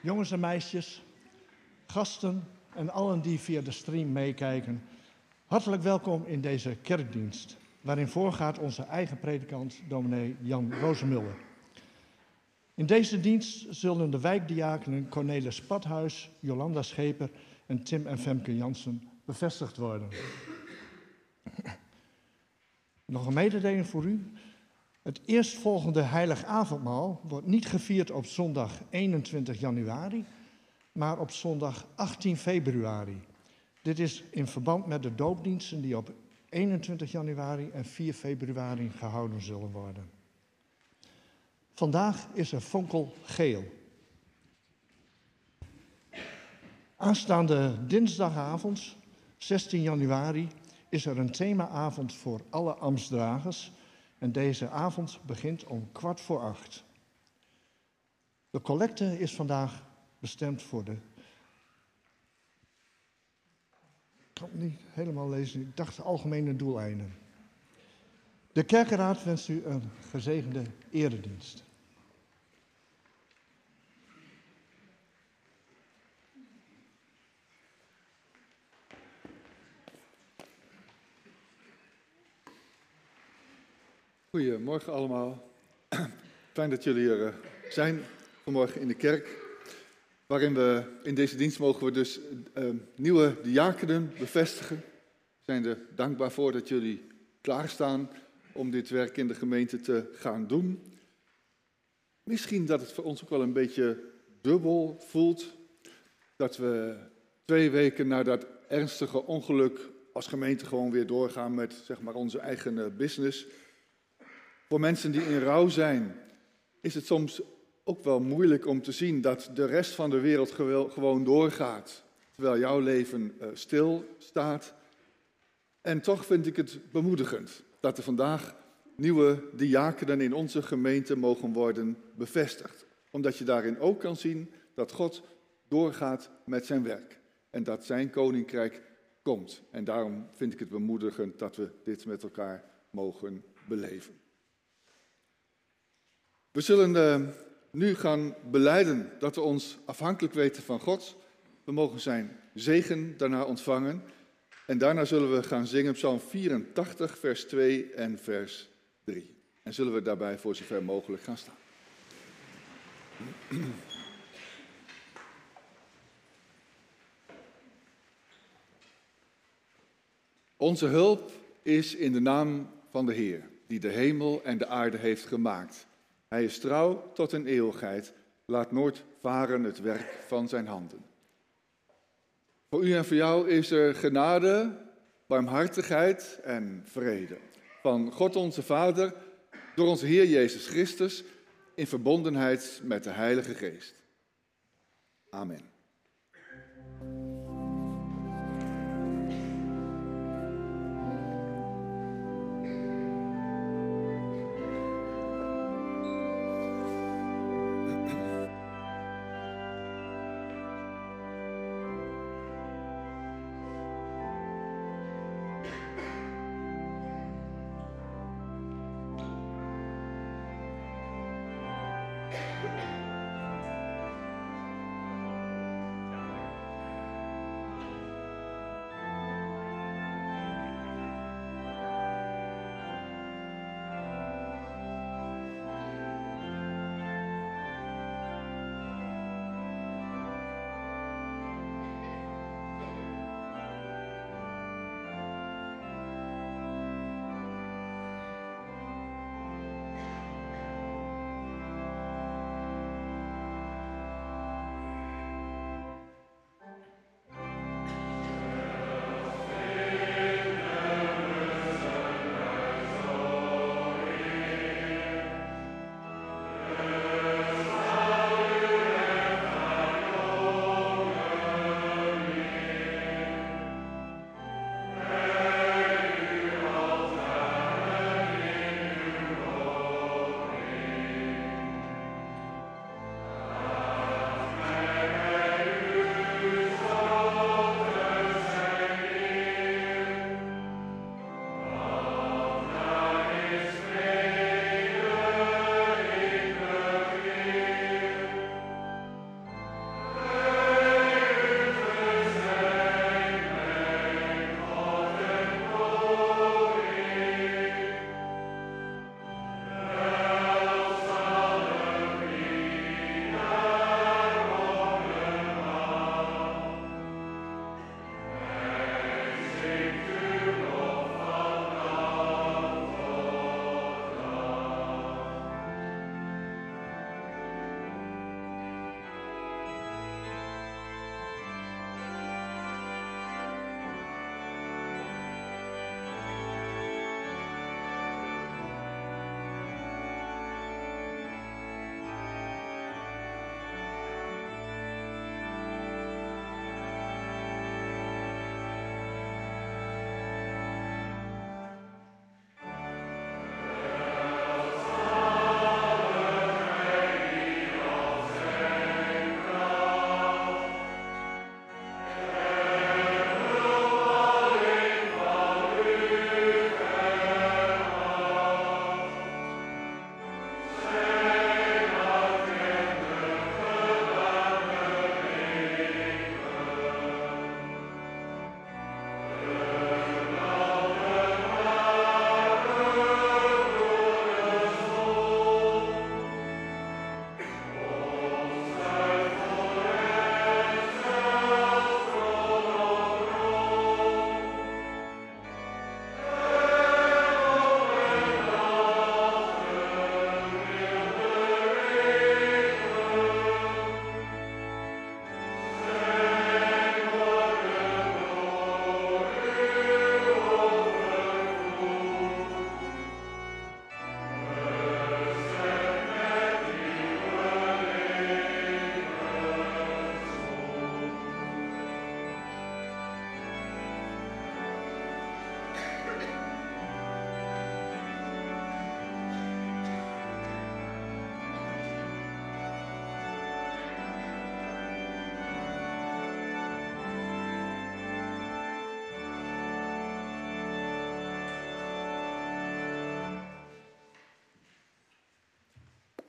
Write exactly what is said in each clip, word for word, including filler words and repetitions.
jongens en meisjes, gasten en allen die via de stream meekijken. Hartelijk welkom in deze kerkdienst, waarin voorgaat onze eigen predikant, dominee Jan Rozemuller. In deze dienst zullen de wijkdiakenen Cornelis Pathuis, Jolanda Scheper en Tim en Femke Jansen bevestigd worden. Nog een mededeling voor u. Het eerstvolgende heilig avondmaal wordt niet gevierd op zondag eenentwintig januari, maar op zondag achttien februari. Dit is in verband met de doopdiensten die op eenentwintig januari en vier februari gehouden zullen worden. Vandaag is er fonkelgeel. Aanstaande dinsdagavond, zestien januari, is er een themaavond voor alle ambtsdragers. En deze avond begint om kwart voor acht. De collecte is vandaag bestemd voor de... Ik kan het niet helemaal lezen, ik dacht algemene doeleinden. De kerkenraad wenst u een gezegende eredienst. Goedemorgen allemaal. Fijn dat jullie er zijn vanmorgen in de kerk. Waarin we in deze dienst mogen we dus uh, nieuwe diakenen bevestigen. We zijn er dankbaar voor dat jullie klaarstaan om dit werk in de gemeente te gaan doen. Misschien dat het voor ons ook wel een beetje dubbel voelt. Dat we twee weken na dat ernstige ongeluk als gemeente gewoon weer doorgaan met zeg maar, onze eigen uh, business. Voor mensen die in rouw zijn, is het soms ook wel moeilijk om te zien dat de rest van de wereld gewoon doorgaat, terwijl jouw leven uh, stilstaat. En toch vind ik het bemoedigend dat er vandaag nieuwe diakenen in onze gemeente mogen worden bevestigd. Omdat je daarin ook kan zien dat God doorgaat met zijn werk en dat zijn koninkrijk komt. En daarom vind ik het bemoedigend dat we dit met elkaar mogen beleven. We zullen uh, nu gaan belijden dat we ons afhankelijk weten van God. We mogen zijn zegen daarna ontvangen. En daarna zullen we gaan zingen Psalm vierentachtig, vers twee en vers drie. En zullen we daarbij voor zover mogelijk gaan staan. Onze hulp is in de naam van de Heer, die de hemel en de aarde heeft gemaakt. Hij is trouw tot in eeuwigheid, laat nooit varen het werk van zijn handen. Voor u en voor jou is er genade, barmhartigheid en vrede. Van God onze Vader, door onze Heer Jezus Christus, in verbondenheid met de Heilige Geest. Amen.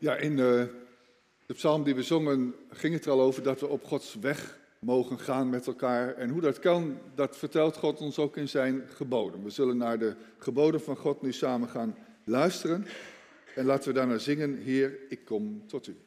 Ja, in de, de psalm die we zongen ging het er al over dat we op Gods weg mogen gaan met elkaar. En hoe dat kan, dat vertelt God ons ook in zijn geboden. We zullen naar de geboden van God nu samen gaan luisteren. En laten we daarna zingen, Heer, ik kom tot u.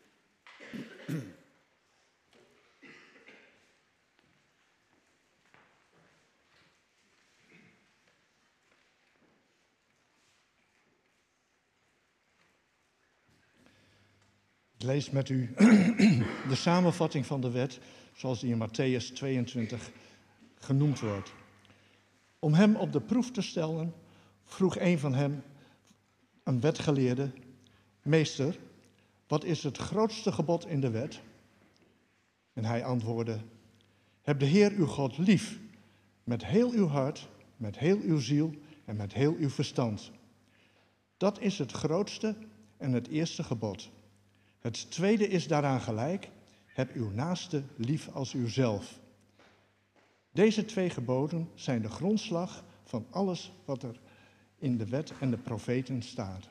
Ik lees met u de samenvatting van de wet, zoals die in Matthäus tweeëntwintig genoemd wordt. Om hem op de proef te stellen, vroeg een van hem, een wetgeleerde, meester, wat is het grootste gebod in de wet? En hij antwoordde, heb de Heer uw God lief, met heel uw hart, met heel uw ziel en met heel uw verstand. Dat is het grootste en het eerste gebod. Het tweede is daaraan gelijk, heb uw naaste lief als uzelf. Deze twee geboden zijn de grondslag van alles wat er in de wet en de profeten staat.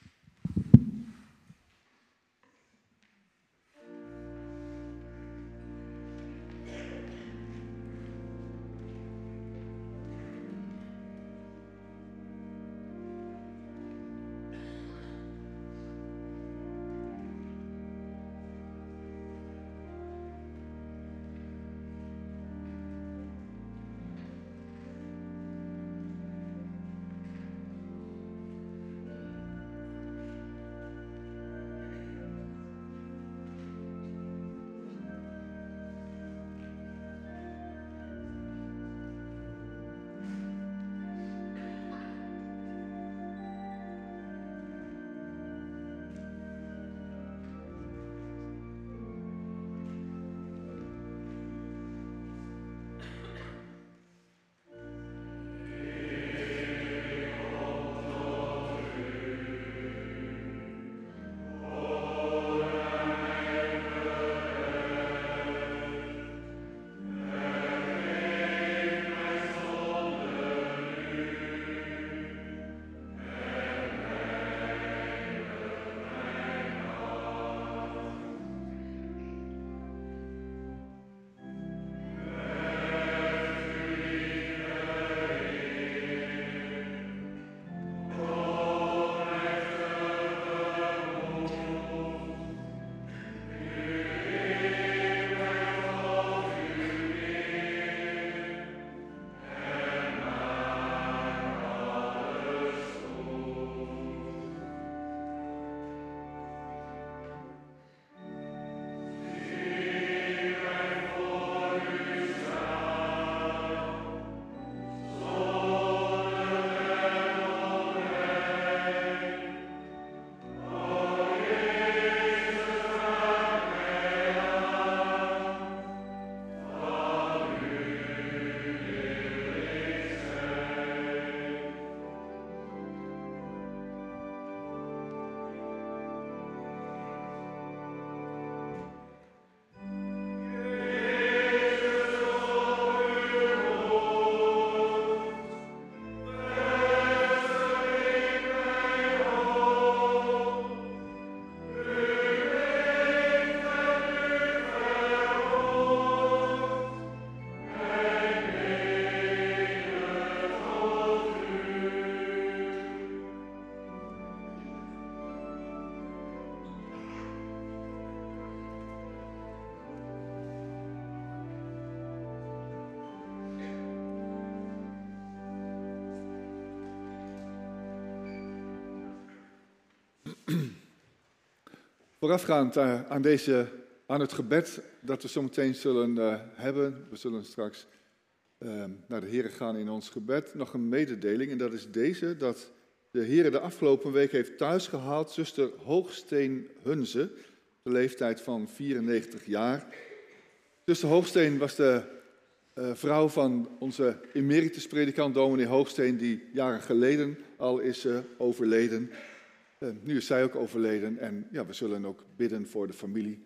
Voorafgaand aan, deze, aan het gebed dat we zo meteen zullen uh, hebben, we zullen straks uh, naar de Heere gaan in ons gebed, nog een mededeling. En dat is deze, dat de Heere de afgelopen week heeft thuisgehaald zuster Hoogsteen Hunze, de leeftijd van vierennegentig jaar. Zuster Hoogsteen was de uh, vrouw van onze emeritus predikant dominee Hoogsteen, die jaren geleden al is uh, overleden. Uh, nu is zij ook overleden en ja, we zullen ook bidden voor de familie.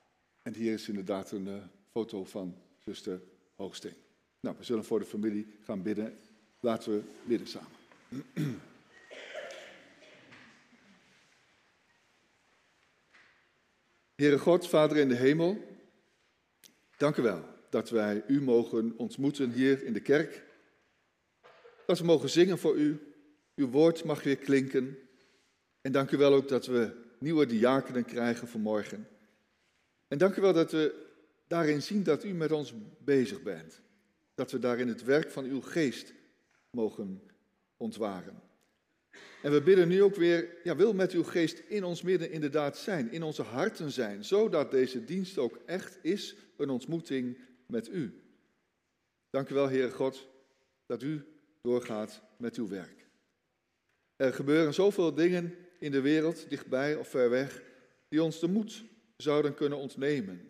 En hier is inderdaad een uh, foto van zuster Hoogsteen. Nou, we zullen voor de familie gaan bidden. Laten we bidden samen. Heere God, Vader in de hemel, dank u wel dat wij u mogen ontmoeten hier in de kerk. Dat we mogen zingen voor u. Uw woord mag weer klinken. En dank u wel ook dat we nieuwe diakenen krijgen vanmorgen. En dank u wel dat we daarin zien dat u met ons bezig bent. Dat we daarin het werk van uw geest mogen ontwaren. En we bidden nu ook weer, ja, wil met uw geest in ons midden inderdaad zijn, in onze harten zijn, zodat deze dienst ook echt is een ontmoeting met u. Dank u wel, Heere God, dat u doorgaat met uw werk. Er gebeuren zoveel dingen in de wereld, dichtbij of ver weg, die ons de moed zouden kunnen ontnemen.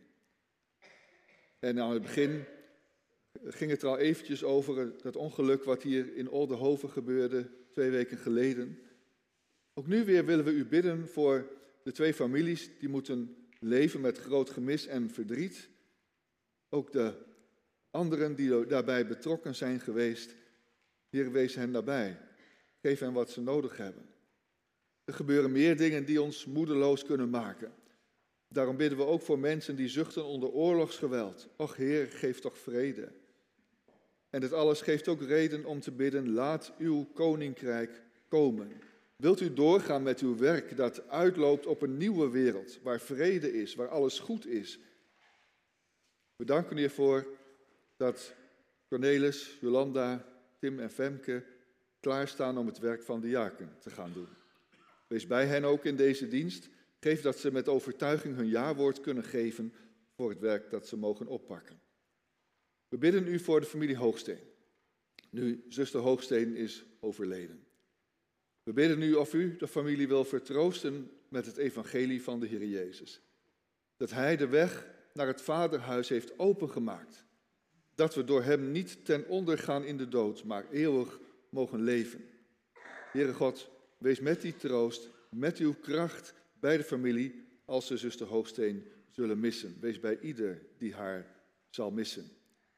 En aan het begin ging het er al eventjes over dat ongeluk wat hier in Oldenhoven gebeurde, twee weken geleden. Ook nu weer willen we u bidden voor de twee families die moeten leven met groot gemis en verdriet. Ook de anderen die daarbij betrokken zijn geweest. Heer, wees hen nabij. Geef hen wat ze nodig hebben. Er gebeuren meer dingen die ons moedeloos kunnen maken. Daarom bidden we ook voor mensen die zuchten onder oorlogsgeweld. Och Heer, geef toch vrede. En dit alles geeft ook reden om te bidden, laat uw koninkrijk komen. Wilt u doorgaan met uw werk dat uitloopt op een nieuwe wereld, waar vrede is, waar alles goed is. We danken u ervoor dat Cornelis, Jolanda, Tim en Femke klaarstaan om het werk van diaken te gaan doen. Wees bij hen ook in deze dienst. Geef dat ze met overtuiging hun jawoord kunnen geven voor het werk dat ze mogen oppakken. We bidden u voor de familie Hoogsteen. Nu zuster Hoogsteen is overleden. We bidden u of u de familie wil vertroosten met het evangelie van de Heer Jezus. Dat hij de weg naar het vaderhuis heeft opengemaakt. Dat we door hem niet ten onder gaan in de dood, maar eeuwig mogen leven. Heere God, wees met die troost, met uw kracht bij de familie, als ze zuster Hoogsteen zullen missen. Wees bij ieder die haar zal missen.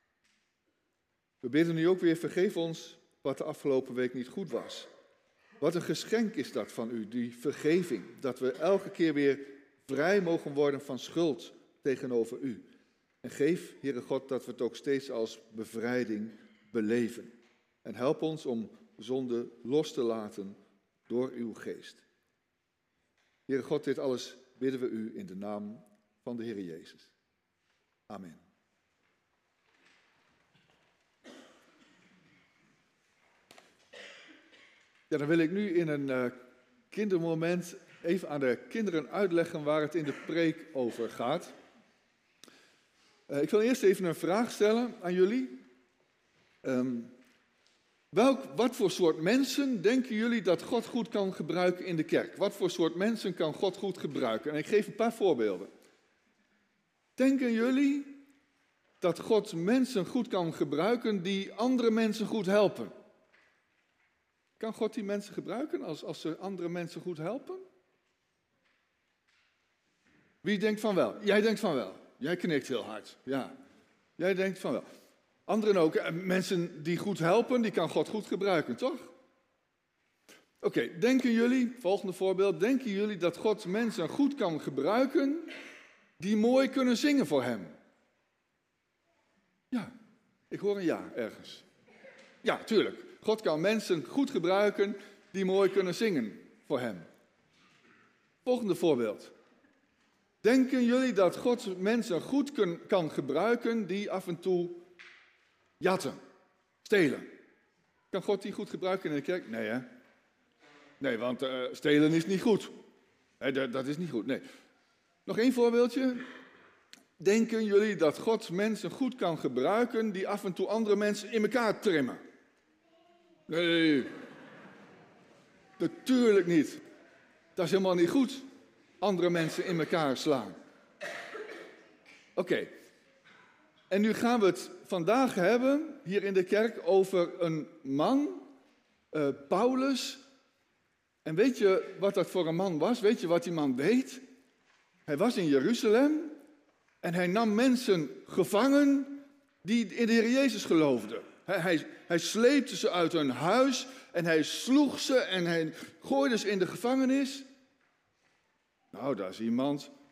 We bidden u ook weer, vergeef ons wat de afgelopen week niet goed was. Wat een geschenk is dat van u, die vergeving. Dat we elke keer weer vrij mogen worden van schuld tegenover u. En geef, Heere God, dat we het ook steeds als bevrijding beleven. En help ons om zonde los te laten door uw geest. Heere God, dit alles bidden we u in de naam van de Heer Jezus. Amen. Ja, dan wil ik nu in een uh, kindermoment even aan de kinderen uitleggen waar het in de preek over gaat. Uh, ik wil eerst even een vraag stellen aan jullie. Um, welk, wat voor soort mensen denken jullie dat God goed kan gebruiken in de kerk? Wat voor soort mensen kan God goed gebruiken? En ik geef een paar voorbeelden. Denken jullie dat God mensen goed kan gebruiken die andere mensen goed helpen? Kan God die mensen gebruiken als, als ze andere mensen goed helpen? Wie denkt van wel? Jij denkt van wel. Jij knikt heel hard. Ja. Jij denkt van wel. Anderen ook. Mensen die goed helpen, die kan God goed gebruiken, toch? Oké, okay, denken jullie, volgende voorbeeld, denken jullie dat God mensen goed kan gebruiken die mooi kunnen zingen voor hem? Ja, ik hoor een ja ergens. Ja, tuurlijk. God kan mensen goed gebruiken die mooi kunnen zingen voor hem. Volgende voorbeeld. Denken jullie dat God mensen goed kun, kan gebruiken die af en toe jatten, stelen? Kan God die goed gebruiken in de kerk? Nee, hè? Nee, want uh, stelen is niet goed. Nee, dat, dat is niet goed, nee. Nog één voorbeeldje. Denken jullie dat God mensen goed kan gebruiken die af en toe andere mensen in elkaar trimmen? Nee, natuurlijk niet. Dat is helemaal niet goed. Andere mensen in elkaar slaan. Oké. Okay. En nu gaan we het vandaag hebben, hier in de kerk, over een man, uh, Paulus. En weet je wat dat voor een man was? Weet je wat die man deed? Hij was in Jeruzalem en hij nam mensen gevangen die in de Heer Jezus geloofden. Hij, hij, hij sleepte ze uit hun huis en hij sloeg ze en hij gooide ze in de gevangenis. Nou, dat is iemand,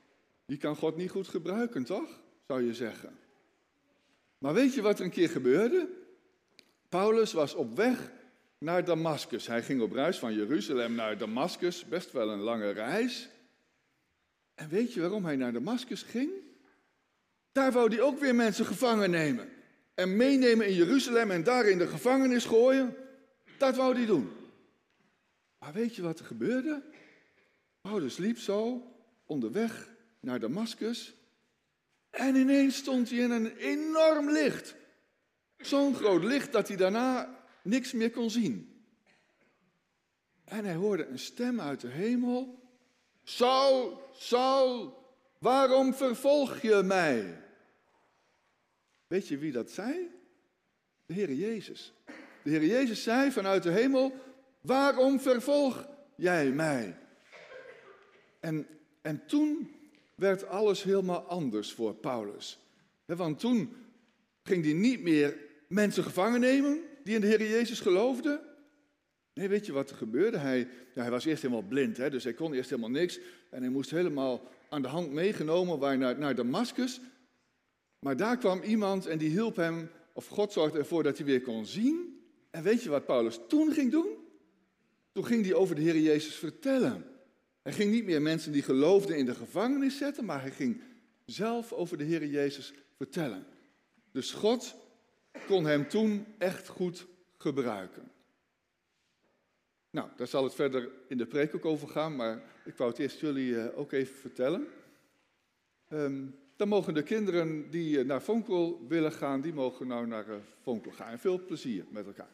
die kan God niet goed gebruiken, toch? Zou je zeggen. Maar weet je wat er een keer gebeurde? Paulus was op weg naar Damascus. Hij ging op reis van Jeruzalem naar Damascus, best wel een lange reis. En weet je waarom hij naar Damascus ging? Daar wou hij ook weer mensen gevangen nemen. En meenemen in Jeruzalem en daar in de gevangenis gooien. Dat wou hij doen. Maar weet je wat er gebeurde? Paulus liep zo onderweg naar Damascus. En ineens stond hij in een enorm licht. Zo'n groot licht dat hij daarna niks meer kon zien. En hij hoorde een stem uit de hemel. Saul, Saul, waarom vervolg je mij? Weet je wie dat zei? De Heer Jezus. De Heer Jezus zei vanuit de hemel, waarom vervolg jij mij? En, en toen werd alles helemaal anders voor Paulus. He, want toen ging hij niet meer mensen gevangen nemen die in de Heer Jezus geloofden. Nee, weet je wat er gebeurde? Hij, ja, hij was eerst helemaal blind, hè, dus hij kon eerst helemaal niks. En hij moest helemaal aan de hand meegenomen worden naar, naar Damascus. Maar daar kwam iemand en die hielp hem, of God zorgde ervoor dat hij weer kon zien. En weet je wat Paulus toen ging doen? Toen ging hij over de Heer Jezus vertellen. Hij ging niet meer mensen die geloofden in de gevangenis zetten, maar hij ging zelf over de Heer Jezus vertellen. Dus God kon hem toen echt goed gebruiken. Nou, daar zal het verder in de preek ook over gaan, maar ik wou het eerst jullie uh, ook even vertellen. Um, dan mogen de kinderen die uh, naar Vonkel willen gaan, die mogen nou naar uh, Vonkel gaan. En veel plezier met elkaar.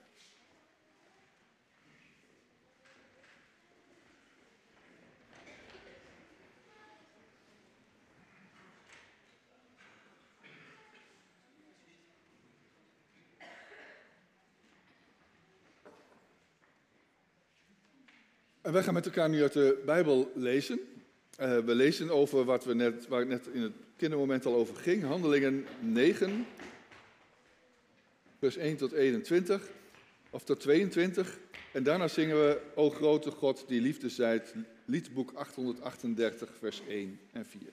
En wij gaan met elkaar nu uit de Bijbel lezen. Uh, we lezen over wat we net, waar het net in het kindermoment al over ging. Handelingen negen, vers één tot eenentwintig, of tot tweeëntwintig. En daarna zingen we, O grote God die liefde zijt, liedboek achthonderdachtendertig, vers één en vier.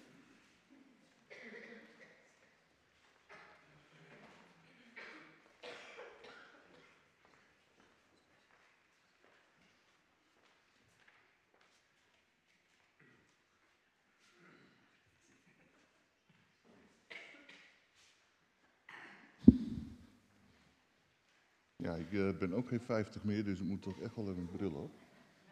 Ja, ik uh, ben ook geen vijftig meer, dus ik moet toch echt wel even een bril op.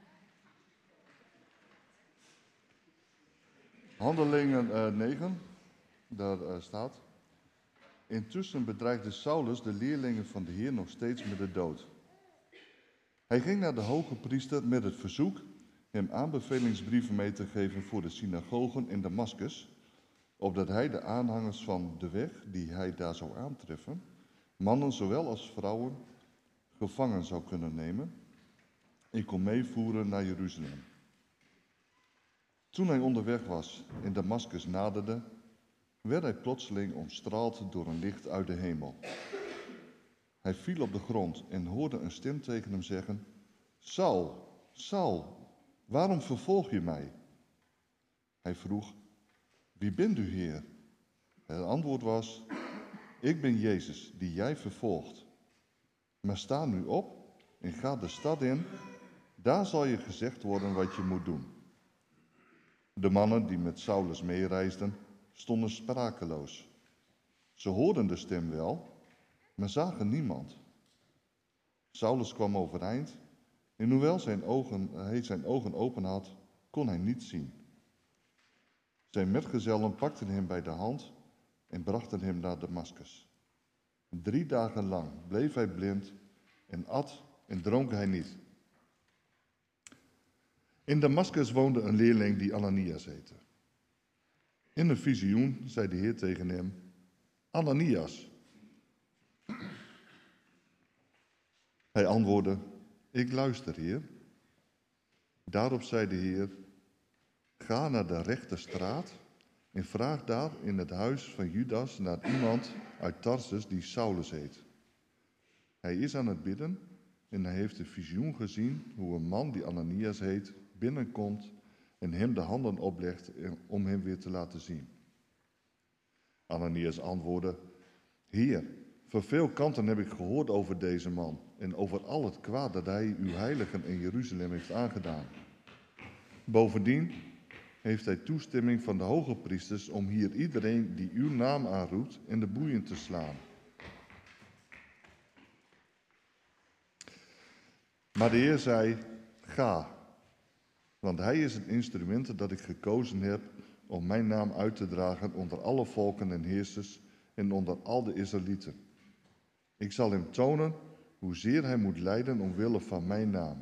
Handelingen uh, negen, daar uh, staat. Intussen bedreigde Saulus de leerlingen van de Heer nog steeds met de dood. Hij ging naar de hoge priester met het verzoek hem aanbevelingsbrieven mee te geven voor de synagogen in Damascus, opdat hij de aanhangers van de weg die hij daar zou aantreffen, mannen zowel als vrouwen, gevangen zou kunnen nemen en kon meevoeren naar Jeruzalem. Toen hij onderweg was en Damascus naderde, werd hij plotseling omstraald door een licht uit de hemel. Hij viel op de grond en hoorde een stem tegen hem zeggen, Saul, Saul, waarom vervolg je mij? Hij vroeg, wie bent u, Heer? Het antwoord was, ik ben Jezus, die jij vervolgt. Maar sta nu op en ga de stad in, daar zal je gezegd worden wat je moet doen. De mannen die met Saulus meereisden, stonden sprakeloos. Ze hoorden de stem wel, maar zagen niemand. Saulus kwam overeind en hoewel zijn ogen, hij zijn ogen open had, kon hij niet zien. Zijn metgezellen pakten hem bij de hand en brachten hem naar Damascus. Drie dagen lang bleef hij blind en at en dronk hij niet. In Damascus woonde een leerling die Ananias heette. In een visioen zei de Heer tegen hem, Ananias. Hij antwoordde, ik luister, Heer. Daarop zei de Heer, ga naar de rechte straat en vraag daar in het huis van Judas naar iemand uit Tarsus die Saulus heet. Hij is aan het bidden en hij heeft een visioen gezien hoe een man die Ananias heet binnenkomt en hem de handen oplegt om hem weer te laten zien. Ananias antwoordde: Heer, van veel kanten heb ik gehoord over deze man en over al het kwaad dat hij uw heiligen in Jeruzalem heeft aangedaan. Bovendien heeft hij toestemming van de hoge priesters om hier iedereen die uw naam aanroept in de boeien te slaan. Maar de Heer zei: Ga, want hij is het instrument dat ik gekozen heb om mijn naam uit te dragen onder alle volken en heersers en onder al de Israëlieten. Ik zal hem tonen hoezeer hij moet lijden omwille van mijn naam.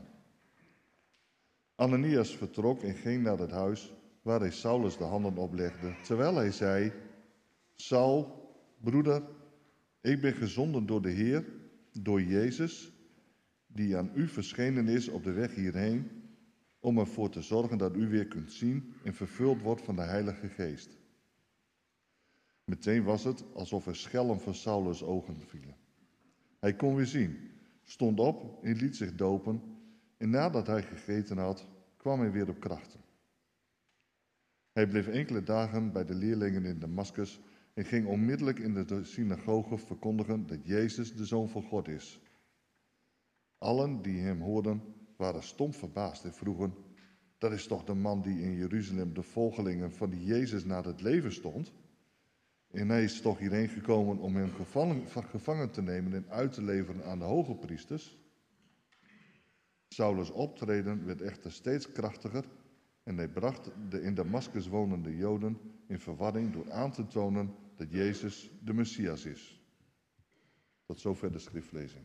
Ananias vertrok en ging naar het huis waar hij Saulus de handen oplegde, terwijl hij zei: Saul, broeder, ik ben gezonden door de Heer, door Jezus, die aan u verschenen is op de weg hierheen, om ervoor te zorgen dat u weer kunt zien en vervuld wordt van de Heilige Geest. Meteen was het alsof er schellen van Saulus' ogen vielen. Hij kon weer zien, stond op en liet zich dopen, en nadat hij gegeten had, kwam hij weer op krachten. Hij bleef enkele dagen bij de leerlingen in Damaskus en ging onmiddellijk in de synagoge verkondigen dat Jezus de Zoon van God is. Allen die hem hoorden waren stom verbaasd en vroegen: Dat is toch de man die in Jeruzalem de volgelingen van die Jezus naar het leven stond? En hij is toch hierheen gekomen om hem gevangen, gevangen te nemen en uit te leveren aan de hoge priesters? Saulus' optreden werd echter steeds krachtiger en hij bracht de in Damaskus wonende Joden in verwarring door aan te tonen dat Jezus de Messias is. Tot zover de schriftlezing.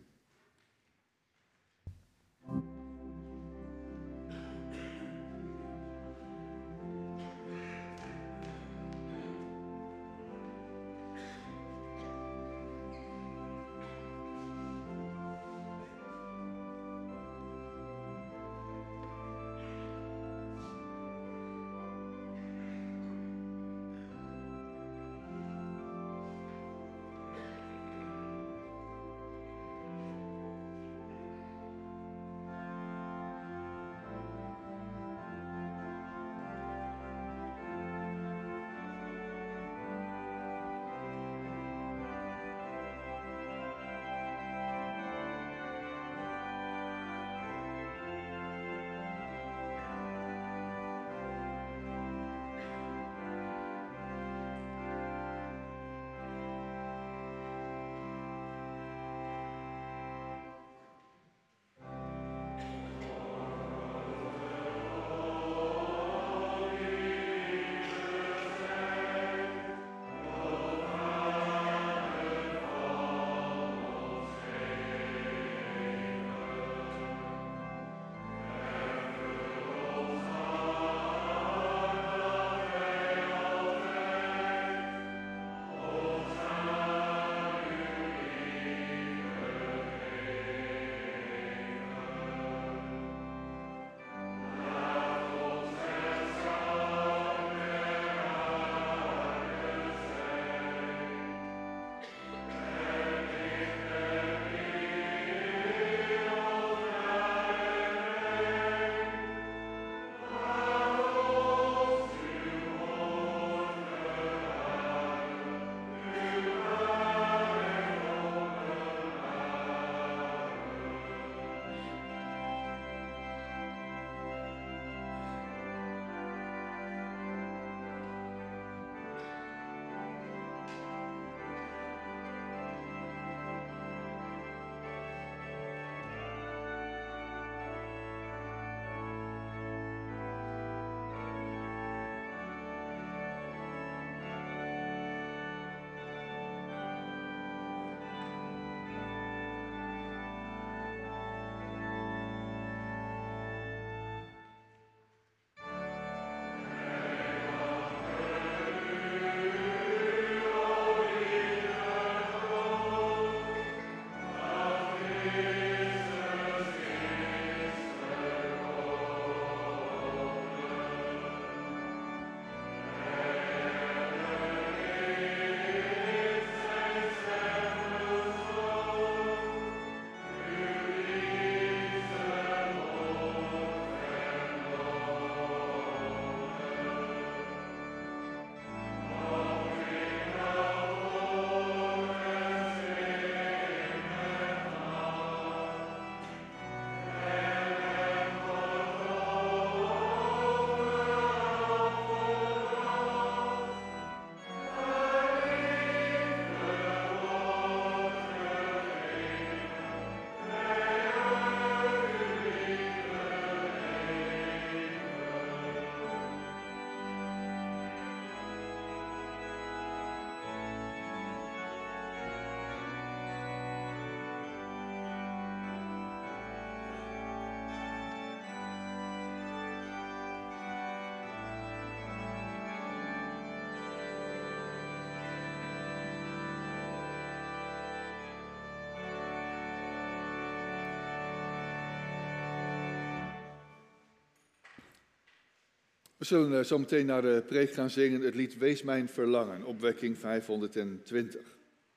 We zullen uh, zo meteen naar de preek gaan zingen het lied Wees mijn verlangen, opwekking vijfhonderdtwintig.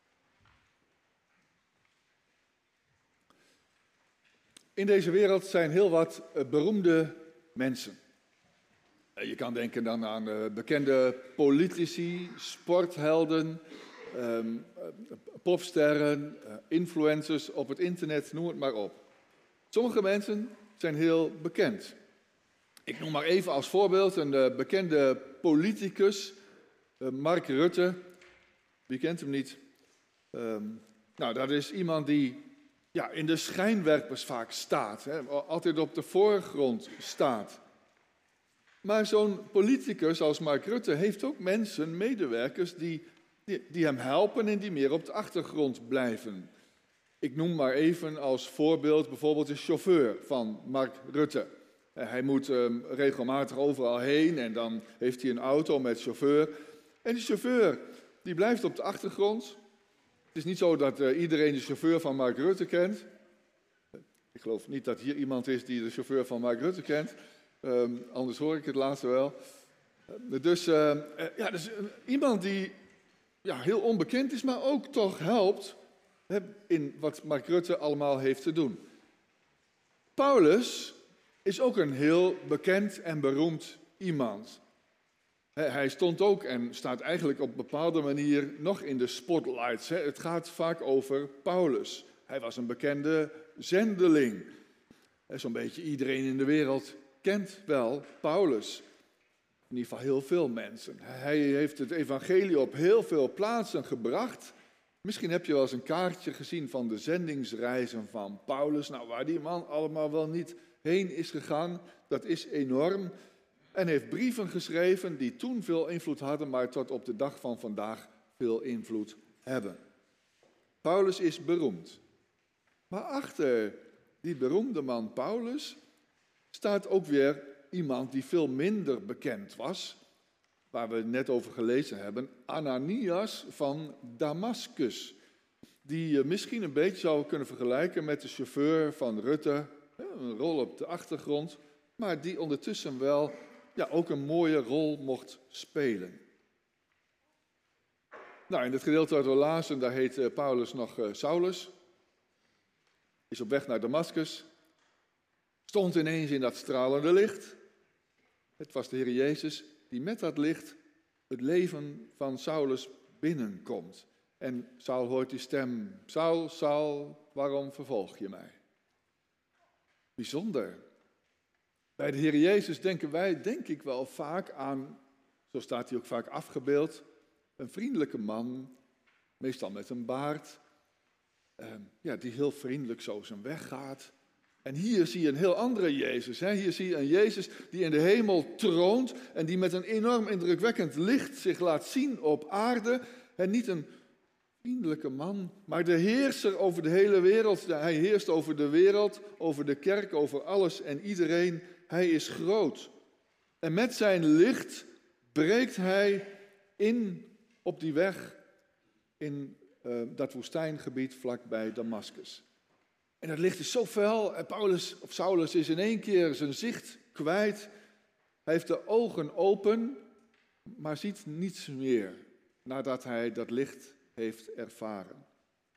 In deze wereld zijn heel wat uh, beroemde mensen. Uh, je kan denken dan aan uh, bekende politici, sporthelden, um, uh, popsterren, uh, influencers op het internet, noem het maar op. Sommige mensen zijn heel bekend. Ik noem maar even als voorbeeld een uh, bekende politicus, uh, Mark Rutte. Wie kent hem niet? Um, nou, dat is iemand die ja, in de schijnwerpers vaak staat, hè, altijd op de voorgrond staat. Maar zo'n politicus als Mark Rutte heeft ook mensen, medewerkers, die, die, die hem helpen en die meer op de achtergrond blijven. Ik noem maar even als voorbeeld bijvoorbeeld de chauffeur van Mark Rutte. Hij moet um, regelmatig overal heen en dan heeft hij een auto met chauffeur. En die chauffeur die blijft op de achtergrond. Het is niet zo dat uh, iedereen de chauffeur van Mark Rutte kent. Ik geloof niet dat hier iemand is die de chauffeur van Mark Rutte kent. Um, anders hoor ik het laatst wel. Uh, dus uh, uh, ja, dus, uh, iemand die ja, heel onbekend is, maar ook toch helpt hè, in wat Mark Rutte allemaal heeft te doen. Paulus is ook een heel bekend en beroemd iemand. Hij stond ook en staat eigenlijk op een bepaalde manier nog in de spotlights. Het gaat vaak over Paulus. Hij was een bekende zendeling. Zo'n beetje iedereen in de wereld kent wel Paulus. In ieder geval heel veel mensen. Hij heeft het evangelie op heel veel plaatsen gebracht. Misschien heb je wel eens een kaartje gezien van de zendingsreizen van Paulus. Nou, waar die man allemaal wel niet heen is gegaan, dat is enorm. En heeft brieven geschreven die toen veel invloed hadden, maar tot op de dag van vandaag veel invloed hebben. Paulus is beroemd. Maar achter die beroemde man Paulus staat ook weer iemand die veel minder bekend was, waar we het net over gelezen hebben, Ananias van Damascus. Die je misschien een beetje zou kunnen vergelijken met de chauffeur van Rutte, een rol op de achtergrond, maar die ondertussen wel ja, ook een mooie rol mocht spelen. Nou, in het gedeelte uit de lazen, daar heet Paulus nog uh, Saulus. Is op weg naar Damascus. Stond ineens in dat stralende licht. Het was de Heer Jezus die met dat licht het leven van Saulus binnenkomt. En Saul hoort die stem. Saul, Saul, waarom vervolg je mij? Bijzonder. Bij de Heer Jezus denken wij, denk ik wel vaak aan, zo staat hij ook vaak afgebeeld, een vriendelijke man, meestal met een baard, eh, ja, die heel vriendelijk zo zijn weg gaat. En hier zie je een heel andere Jezus. Hè? Hier zie je een Jezus die in de hemel troont en die met een enorm indrukwekkend licht zich laat zien op aarde. En niet een vriendelijke man, maar de heerser over de hele wereld. Hij heerst over de wereld, over de kerk, over alles en iedereen. Hij is groot. En met zijn licht breekt hij in op die weg in uh, dat woestijngebied vlakbij Damascus. En dat licht is zo fel. En Paulus of Saulus is in één keer zijn zicht kwijt. Hij heeft de ogen open, maar ziet niets meer nadat hij dat licht heeft ervaren.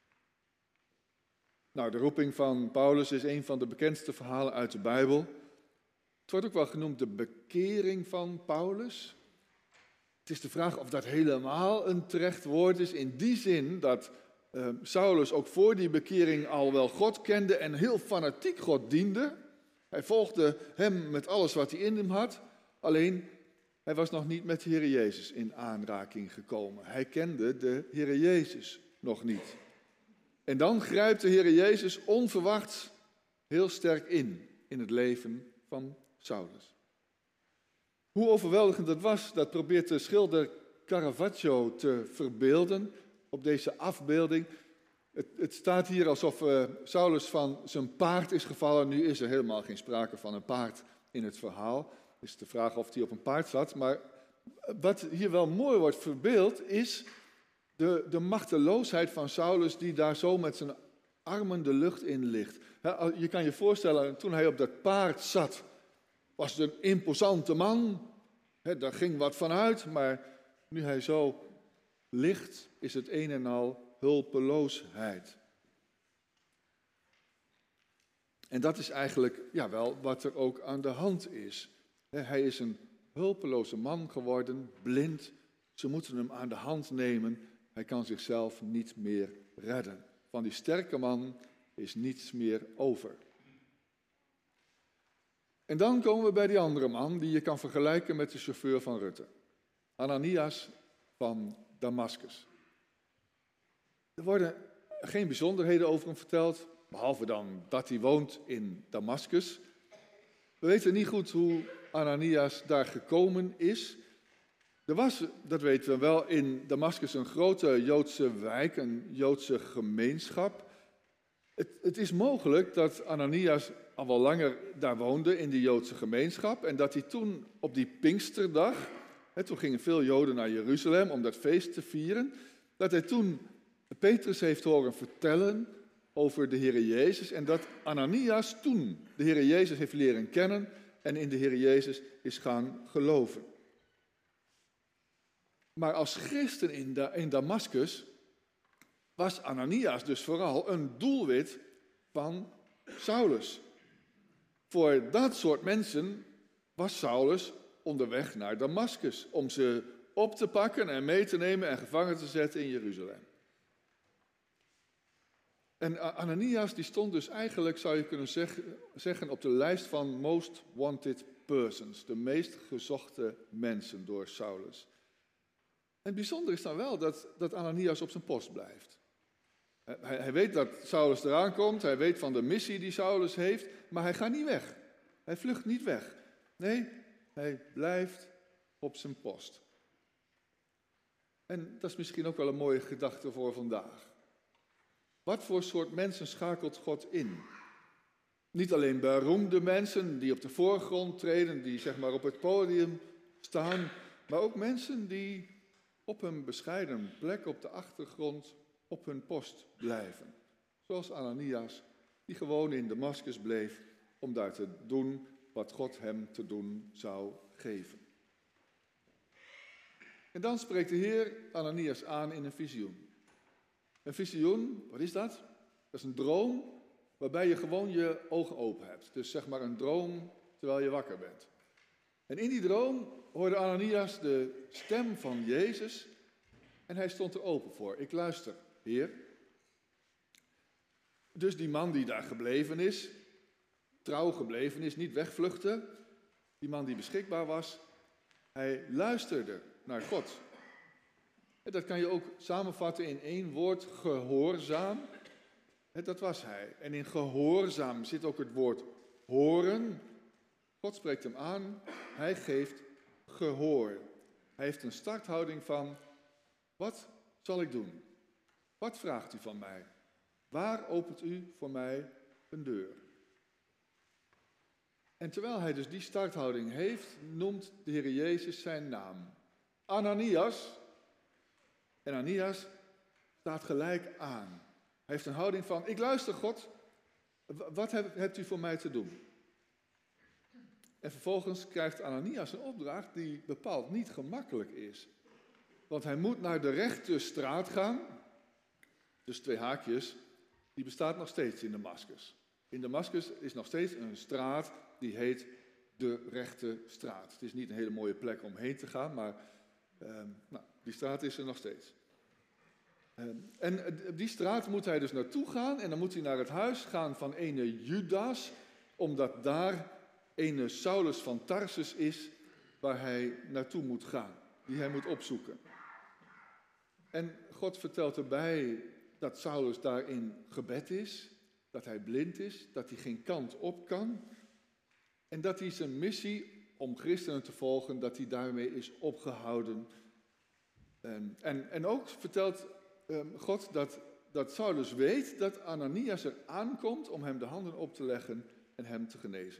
Nou, de roeping van Paulus is een van de bekendste verhalen uit de Bijbel. Het wordt ook wel genoemd de bekering van Paulus. Het is de vraag of dat helemaal een terecht woord is, in die zin dat uh, Saulus ook voor die bekering al wel God kende en heel fanatiek God diende. Hij volgde hem met alles wat hij in hem had, alleen hij was nog niet met de Heer Jezus in aanraking gekomen. Hij kende de Heer Jezus nog niet. En dan grijpt de Heer Jezus onverwachts heel sterk in, in het leven van Saulus. Hoe overweldigend dat was, dat probeert de schilder Caravaggio te verbeelden op deze afbeelding. Het, het staat hier alsof uh, Saulus van zijn paard is gevallen. Nu is er helemaal geen sprake van een paard in het verhaal. Het is de vraag of hij op een paard zat. Maar wat hier wel mooi wordt verbeeld is de, de machteloosheid van Saulus die daar zo met zijn armen de lucht in ligt. Je kan je voorstellen, toen hij op dat paard zat, was het een imposante man. He, daar ging wat van uit, maar nu hij zo ligt, is het een en al hulpeloosheid. En dat is eigenlijk ja, wel wat er ook aan de hand is. He, hij is een hulpeloze man geworden, blind. Ze moeten hem aan de hand nemen. Hij kan zichzelf niet meer redden. Van die sterke man is niets meer over. En dan komen we bij die andere man die je kan vergelijken met de chauffeur van Rutte. Ananias van Damascus. Er worden geen bijzonderheden over hem verteld, behalve dan dat hij woont in Damascus. We weten niet goed hoe Ananias daar gekomen is. Er was, dat weten we wel, in Damascus een grote Joodse wijk, een Joodse gemeenschap. Het, het is mogelijk dat Ananias al wel langer daar woonde in die Joodse gemeenschap en dat hij toen op die Pinksterdag, hè, toen gingen veel Joden naar Jeruzalem om dat feest te vieren, dat hij toen Petrus heeft horen vertellen over de Heere Jezus en dat Ananias toen de Heere Jezus heeft leren kennen en in de Heere Jezus is gaan geloven. Maar als christen in, da- in Damascus was Ananias dus vooral een doelwit van Saulus. Voor dat soort mensen was Saulus onderweg naar Damascus om ze op te pakken en mee te nemen en gevangen te zetten in Jeruzalem. En Ananias die stond dus eigenlijk, zou je kunnen zeggen, op de lijst van most wanted persons, de meest gezochte mensen door Saulus. En het bijzondere is dan wel dat, dat Ananias op zijn post blijft. Hij, hij weet dat Saulus eraan komt, hij weet van de missie die Saulus heeft, maar hij gaat niet weg. Hij vlucht niet weg. Nee, hij blijft op zijn post. En dat is misschien ook wel een mooie gedachte voor vandaag. Wat voor soort mensen schakelt God in? Niet alleen beroemde mensen die op de voorgrond treden, die zeg maar op het podium staan, maar ook mensen die op een bescheiden plek op de achtergrond op hun post blijven. Zoals Ananias, die gewoon in Damascus bleef om daar te doen wat God hem te doen zou geven. En dan spreekt de Heer Ananias aan in een visioen. Een visioen, wat is dat? Dat is een droom waarbij je gewoon je ogen open hebt. Dus zeg maar een droom terwijl je wakker bent. En in die droom hoorde Ananias de stem van Jezus en hij stond er open voor. Ik luister, Heer. Dus die man die daar gebleven is, trouw gebleven is, niet wegvluchtte, die man die beschikbaar was, hij luisterde naar God. En dat kan je ook samenvatten in één woord, gehoorzaam. En dat was hij. En in gehoorzaam zit ook het woord horen. God spreekt hem aan, hij geeft gehoor. Hij heeft een starthouding van, wat zal ik doen? Wat vraagt u van mij? Waar opent u voor mij een deur? En terwijl hij dus die starthouding heeft, noemt de Heer Jezus zijn naam. Ananias. En Ananias staat gelijk aan. Hij heeft een houding van, ik luister God, wat hebt u voor mij te doen? En vervolgens krijgt Ananias een opdracht die bepaald niet gemakkelijk is. Want hij moet naar de rechte straat gaan, dus twee haakjes, die bestaat nog steeds in Damascus. In Damascus is nog steeds een straat die heet de rechte straat. Het is niet een hele mooie plek om heen te gaan, maar uh, nou, die straat is er nog steeds. Uh, en op die straat moet hij dus naartoe gaan en dan moet hij naar het huis gaan van ene Judas, omdat daar ene Saulus van Tarsus is waar hij naartoe moet gaan, die hij moet opzoeken. En God vertelt erbij dat Saulus daar in gebed is, dat hij blind is, dat hij geen kant op kan en dat hij zijn missie om christenen te volgen, dat hij daarmee is opgehouden. En, en, en ook vertelt um, God dat, dat Saulus weet dat Ananias er aankomt om hem de handen op te leggen en hem te genezen.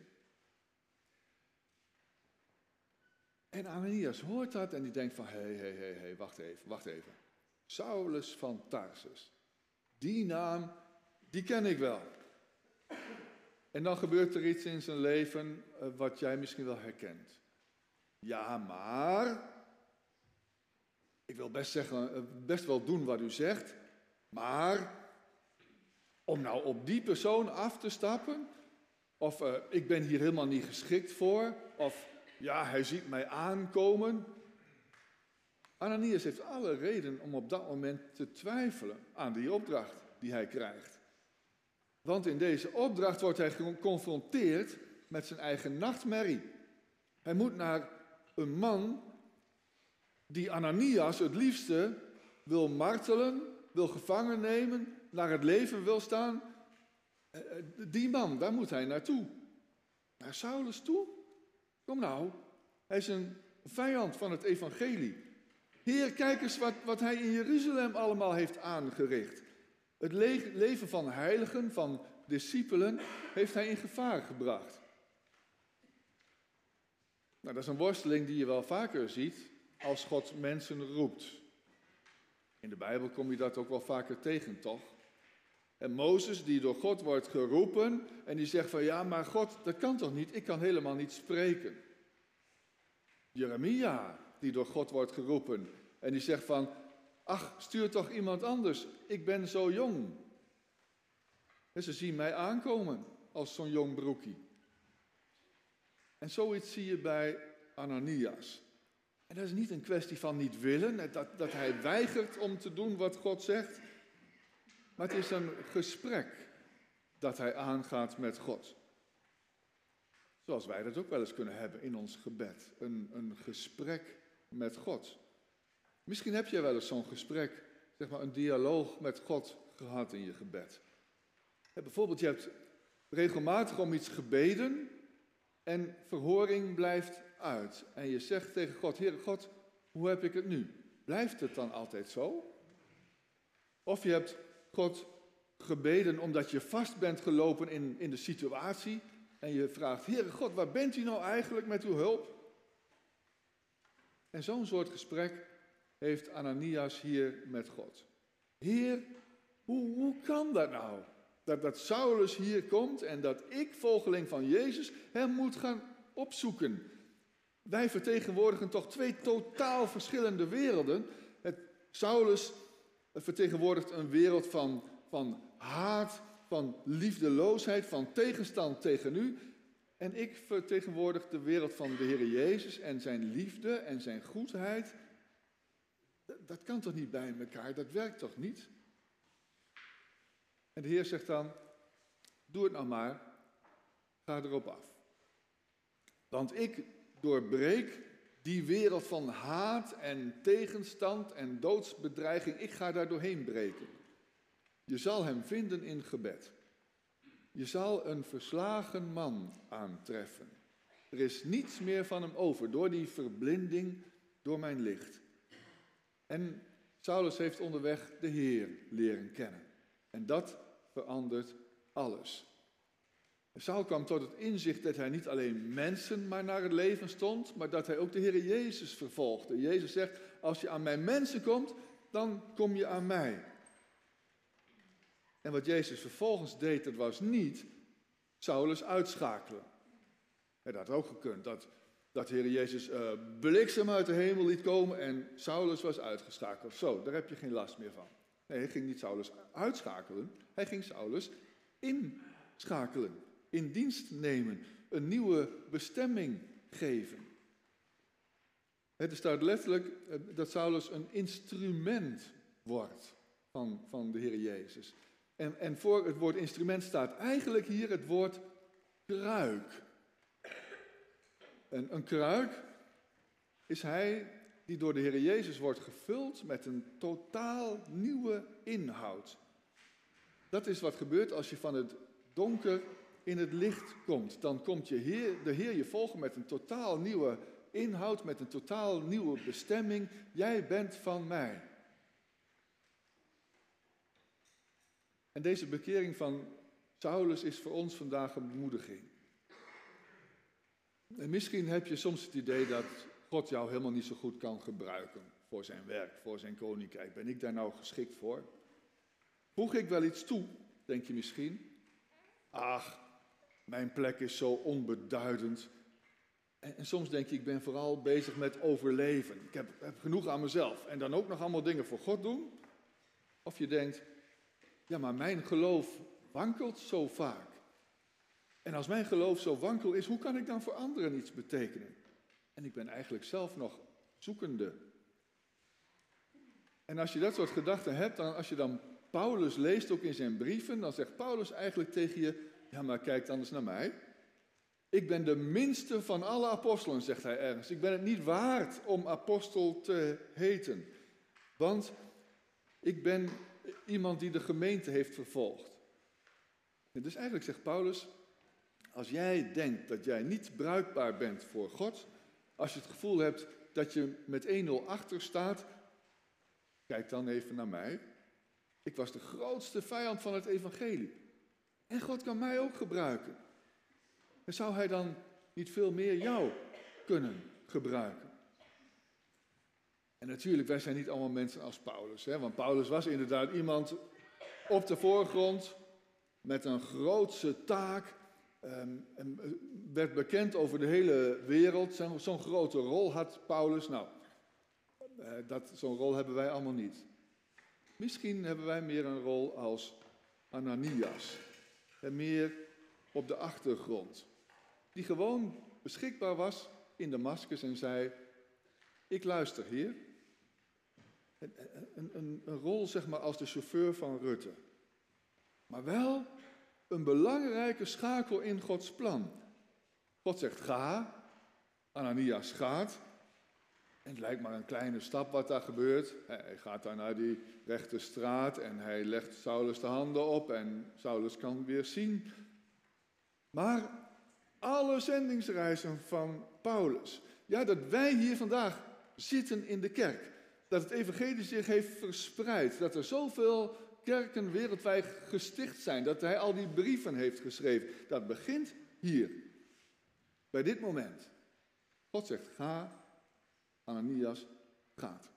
En Ananias hoort dat en die denkt van, hé, hé, hé, hé, wacht even, wacht even. Saulus van Tarsus, die naam, die ken ik wel. En dan gebeurt er iets in zijn leven uh, wat jij misschien wel herkent. Ja, maar... Ik wil best, zeggen, best wel doen wat u zegt, maar... Om nou op die persoon af te stappen... Of uh, ik ben hier helemaal niet geschikt voor... Of ja, hij ziet mij aankomen... Ananias heeft alle reden om op dat moment te twijfelen aan die opdracht die hij krijgt. Want in deze opdracht wordt hij geconfronteerd met zijn eigen nachtmerrie. Hij moet naar een man die Ananias het liefste wil martelen, wil gevangen nemen, naar het leven wil staan. Die man, daar moet hij naartoe. Naar Saulus toe? Kom nou, hij is een vijand van het evangelie. Heer, kijk eens wat, wat hij in Jeruzalem allemaal heeft aangericht. Het le- leven van heiligen, van discipelen, heeft hij in gevaar gebracht. Nou, dat is een worsteling die je wel vaker ziet als God mensen roept. In de Bijbel kom je dat ook wel vaker tegen, toch? En Mozes, die door God wordt geroepen en die zegt van ja, maar God, dat kan toch niet? Ik kan helemaal niet spreken. Jeremia, die door God wordt geroepen en die zegt van, ach, stuur toch iemand anders, ik ben zo jong. En ze zien mij aankomen als zo'n jong broekie. En zoiets zie je bij Ananias. En dat is niet een kwestie van niet willen, dat, dat hij weigert om te doen wat God zegt. Maar het is een gesprek dat hij aangaat met God. Zoals wij dat ook wel eens kunnen hebben in ons gebed. Een, een gesprek met God. Misschien heb je wel eens zo'n gesprek, zeg maar een dialoog met God gehad in je gebed. Ja, bijvoorbeeld, je hebt regelmatig om iets gebeden en verhoring blijft uit. En je zegt tegen God, Heere God, hoe heb ik het nu? Blijft het dan altijd zo? Of je hebt God gebeden omdat je vast bent gelopen in, in de situatie en je vraagt, Heere God, waar bent u nou eigenlijk met uw hulp? En zo'n soort gesprek heeft Ananias hier met God. Heer, hoe, hoe kan dat nou? Dat, dat Saulus hier komt en dat ik, volgeling van Jezus, hem moet gaan opzoeken. Wij vertegenwoordigen toch twee totaal verschillende werelden. Het, Saulus vertegenwoordigt een wereld van, van haat, van liefdeloosheid, van tegenstand tegen u. En ik vertegenwoordig de wereld van de Heer Jezus en zijn liefde en zijn goedheid. Dat, dat kan toch niet bij elkaar, dat werkt toch niet? En de Heer zegt dan, doe het nou maar, ga erop af. Want ik doorbreek die wereld van haat en tegenstand en doodsbedreiging, ik ga daar doorheen breken. Je zal hem vinden in gebed. Je zal een verslagen man aantreffen. Er is niets meer van hem over, door die verblinding, door mijn licht. En Saulus heeft onderweg de Heer leren kennen. En dat verandert alles. Saul kwam tot het inzicht dat hij niet alleen mensen maar naar het leven stond, maar dat hij ook de Heer Jezus vervolgde. Jezus zegt, als je aan mijn mensen komt, dan kom je aan mij. En wat Jezus vervolgens deed, dat was niet Saulus uitschakelen. Dat had ook gekund, dat, dat de Heer Jezus uh, bliksem uit de hemel liet komen en Saulus was uitgeschakeld. Zo, daar heb je geen last meer van. Nee, hij ging niet Saulus uitschakelen, hij ging Saulus inschakelen, in dienst nemen, een nieuwe bestemming geven. Het staat letterlijk dat Saulus een instrument wordt van, van de Heer Jezus. En, en voor het woord instrument staat eigenlijk hier het woord kruik. En een kruik is hij die door de Heer Jezus wordt gevuld met een totaal nieuwe inhoud. Dat is wat gebeurt als je van het donker in het licht komt. Dan komt je Heer, de Heer je volgen met een totaal nieuwe inhoud, met een totaal nieuwe bestemming. Jij bent van mij. En deze bekering van Saulus is voor ons vandaag een bemoediging. En misschien heb je soms het idee dat God jou helemaal niet zo goed kan gebruiken voor zijn werk, voor zijn koninkrijk. Ben ik daar nou geschikt voor? Voeg ik wel iets toe, denk je misschien? Ach, mijn plek is zo onbeduidend. En, en soms denk je, ik ben vooral bezig met overleven. Ik heb, heb genoeg aan mezelf. En dan ook nog allemaal dingen voor God doen. Of je denkt, ja, maar mijn geloof wankelt zo vaak. En als mijn geloof zo wankel is, hoe kan ik dan voor anderen iets betekenen? En ik ben eigenlijk zelf nog zoekende. En als je dat soort gedachten hebt, dan, als je dan Paulus leest, ook in zijn brieven, dan zegt Paulus eigenlijk tegen je, ja, maar kijk dan eens naar mij. Ik ben de minste van alle apostelen, zegt hij ergens. Ik ben het niet waard om apostel te heten. Want ik ben iemand die de gemeente heeft vervolgd. En dus eigenlijk zegt Paulus, als jij denkt dat jij niet bruikbaar bent voor God, als je het gevoel hebt dat je met één nul achter staat, kijk dan even naar mij. Ik was de grootste vijand van het evangelie. En God kan mij ook gebruiken. En zou hij dan niet veel meer jou kunnen gebruiken? En natuurlijk, wij zijn niet allemaal mensen als Paulus. Hè? Want Paulus was inderdaad iemand op de voorgrond met een grootse taak. Um, en werd bekend over de hele wereld. Zo, zo'n grote rol had Paulus. Nou, uh, dat, zo'n rol hebben wij allemaal niet. Misschien hebben wij meer een rol als Ananias. En meer op de achtergrond. Die gewoon beschikbaar was in Damascus en zei, ik luister, Heer. Een, een, een, een rol zeg maar als de chauffeur van Rutte. Maar wel een belangrijke schakel in Gods plan. God zegt ga, Ananias gaat. En het lijkt maar een kleine stap wat daar gebeurt. Hij gaat daar naar die rechte straat en hij legt Saulus de handen op en Saulus kan weer zien. Maar alle zendingsreizen van Paulus, ja, dat wij hier vandaag zitten in de kerk, dat het evangelie zich heeft verspreid, dat er zoveel kerken wereldwijd gesticht zijn, dat hij al die brieven heeft geschreven, dat begint hier, bij dit moment. God zegt ga, Ananias gaat.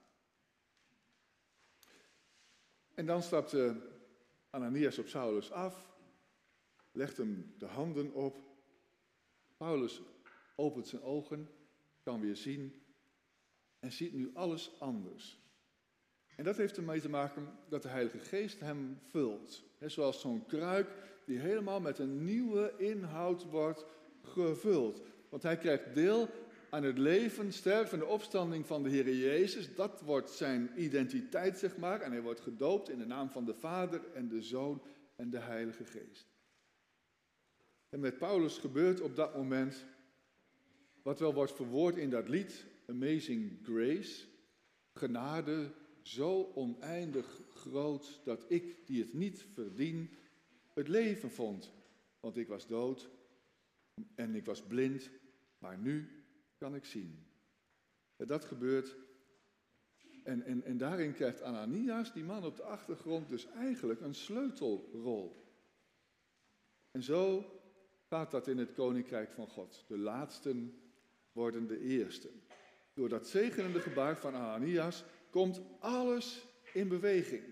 En dan stapt uh, Ananias op Saulus af, legt hem de handen op. Paulus opent zijn ogen, kan weer zien en ziet nu alles anders. En dat heeft ermee te maken dat de Heilige Geest hem vult. He, zoals zo'n kruik die helemaal met een nieuwe inhoud wordt gevuld. Want hij krijgt deel aan het leven, sterven en de opstanding van de Heer Jezus. Dat wordt zijn identiteit, zeg maar. En hij wordt gedoopt in de naam van de Vader en de Zoon en de Heilige Geest. En met Paulus gebeurt op dat moment wat wel wordt verwoord in dat lied, Amazing Grace. Genade zo oneindig groot dat ik, die het niet verdien, het leven vond. Want ik was dood en ik was blind, maar nu kan ik zien. En dat gebeurt. En, en, en daarin krijgt Ananias, die man op de achtergrond, dus eigenlijk een sleutelrol. En zo gaat dat in het koninkrijk van God. De laatsten worden de eersten. Door dat zegenende gebaar van Ananias komt alles in beweging.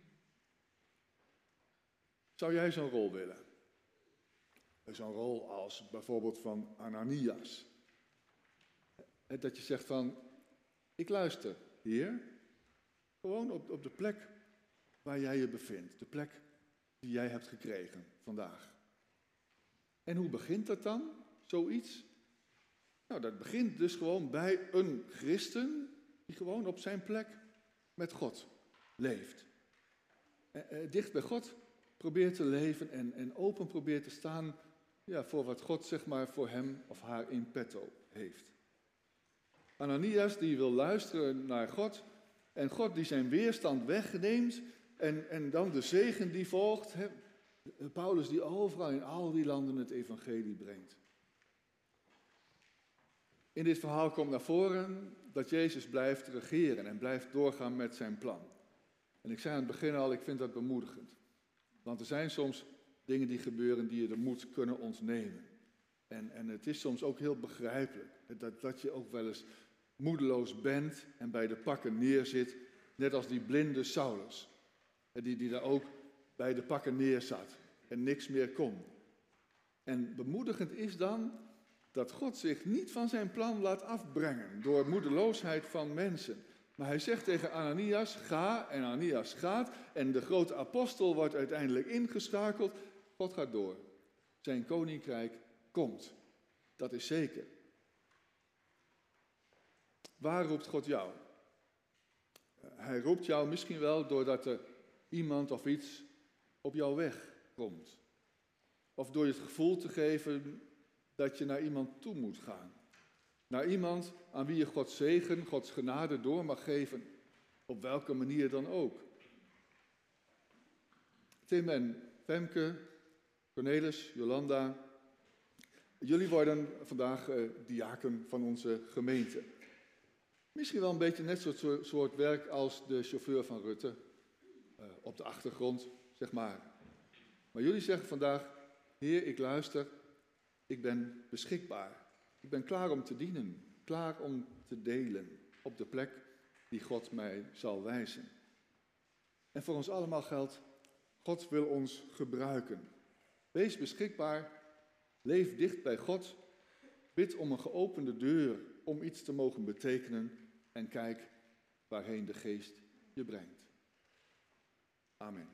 Zou jij zo'n rol willen? Zo'n rol als bijvoorbeeld van Ananias. Dat je zegt van, ik luister, Heer, gewoon op, op de plek waar jij je bevindt. De plek die jij hebt gekregen vandaag. En hoe begint dat dan, zoiets? Nou, dat begint dus gewoon bij een christen die gewoon op zijn plek met God leeft. Eh, eh, dicht bij God probeert te leven en, en open probeert te staan ja, voor wat God zeg maar voor hem of haar in petto heeft. Ananias die wil luisteren naar God en God die zijn weerstand wegneemt en, en dan de zegen die volgt. Hè, Paulus die overal in al die landen het evangelie brengt. In dit verhaal komt naar voren dat Jezus blijft regeren en blijft doorgaan met zijn plan. En ik zei aan het begin al, ik vind dat bemoedigend. Want er zijn soms dingen die gebeuren die je de moed kunnen ontnemen. En, en het is soms ook heel begrijpelijk dat, dat je ook wel eens moedeloos bent en bij de pakken neerzit. Net als die blinde Saulus, die, die daar ook bij de pakken neerzat en niks meer kon. En bemoedigend is dan dat God zich niet van zijn plan laat afbrengen door moedeloosheid van mensen. Maar hij zegt tegen Ananias, ga, en Ananias gaat. En de grote apostel wordt uiteindelijk ingeschakeld. God gaat door. Zijn koninkrijk komt. Dat is zeker. Waar roept God jou? Hij roept jou misschien wel doordat er iemand of iets op jouw weg komt. Of door je het gevoel te geven dat je naar iemand toe moet gaan. Naar iemand aan wie je Gods zegen, Gods genade door mag geven. Op welke manier dan ook. Tim en Femke, Cornelis, Jolanda. Jullie worden vandaag uh, diaken van onze gemeente. Misschien wel een beetje net zo'n soort werk als de chauffeur van Rutte. Uh, op de achtergrond, zeg maar. Maar jullie zeggen vandaag, Heer, ik luister, ik ben beschikbaar. Ik ben klaar om te dienen, klaar om te delen op de plek die God mij zal wijzen. En voor ons allemaal geldt, God wil ons gebruiken. Wees beschikbaar, leef dicht bij God, bid om een geopende deur om iets te mogen betekenen en kijk waarheen de Geest je brengt. Amen.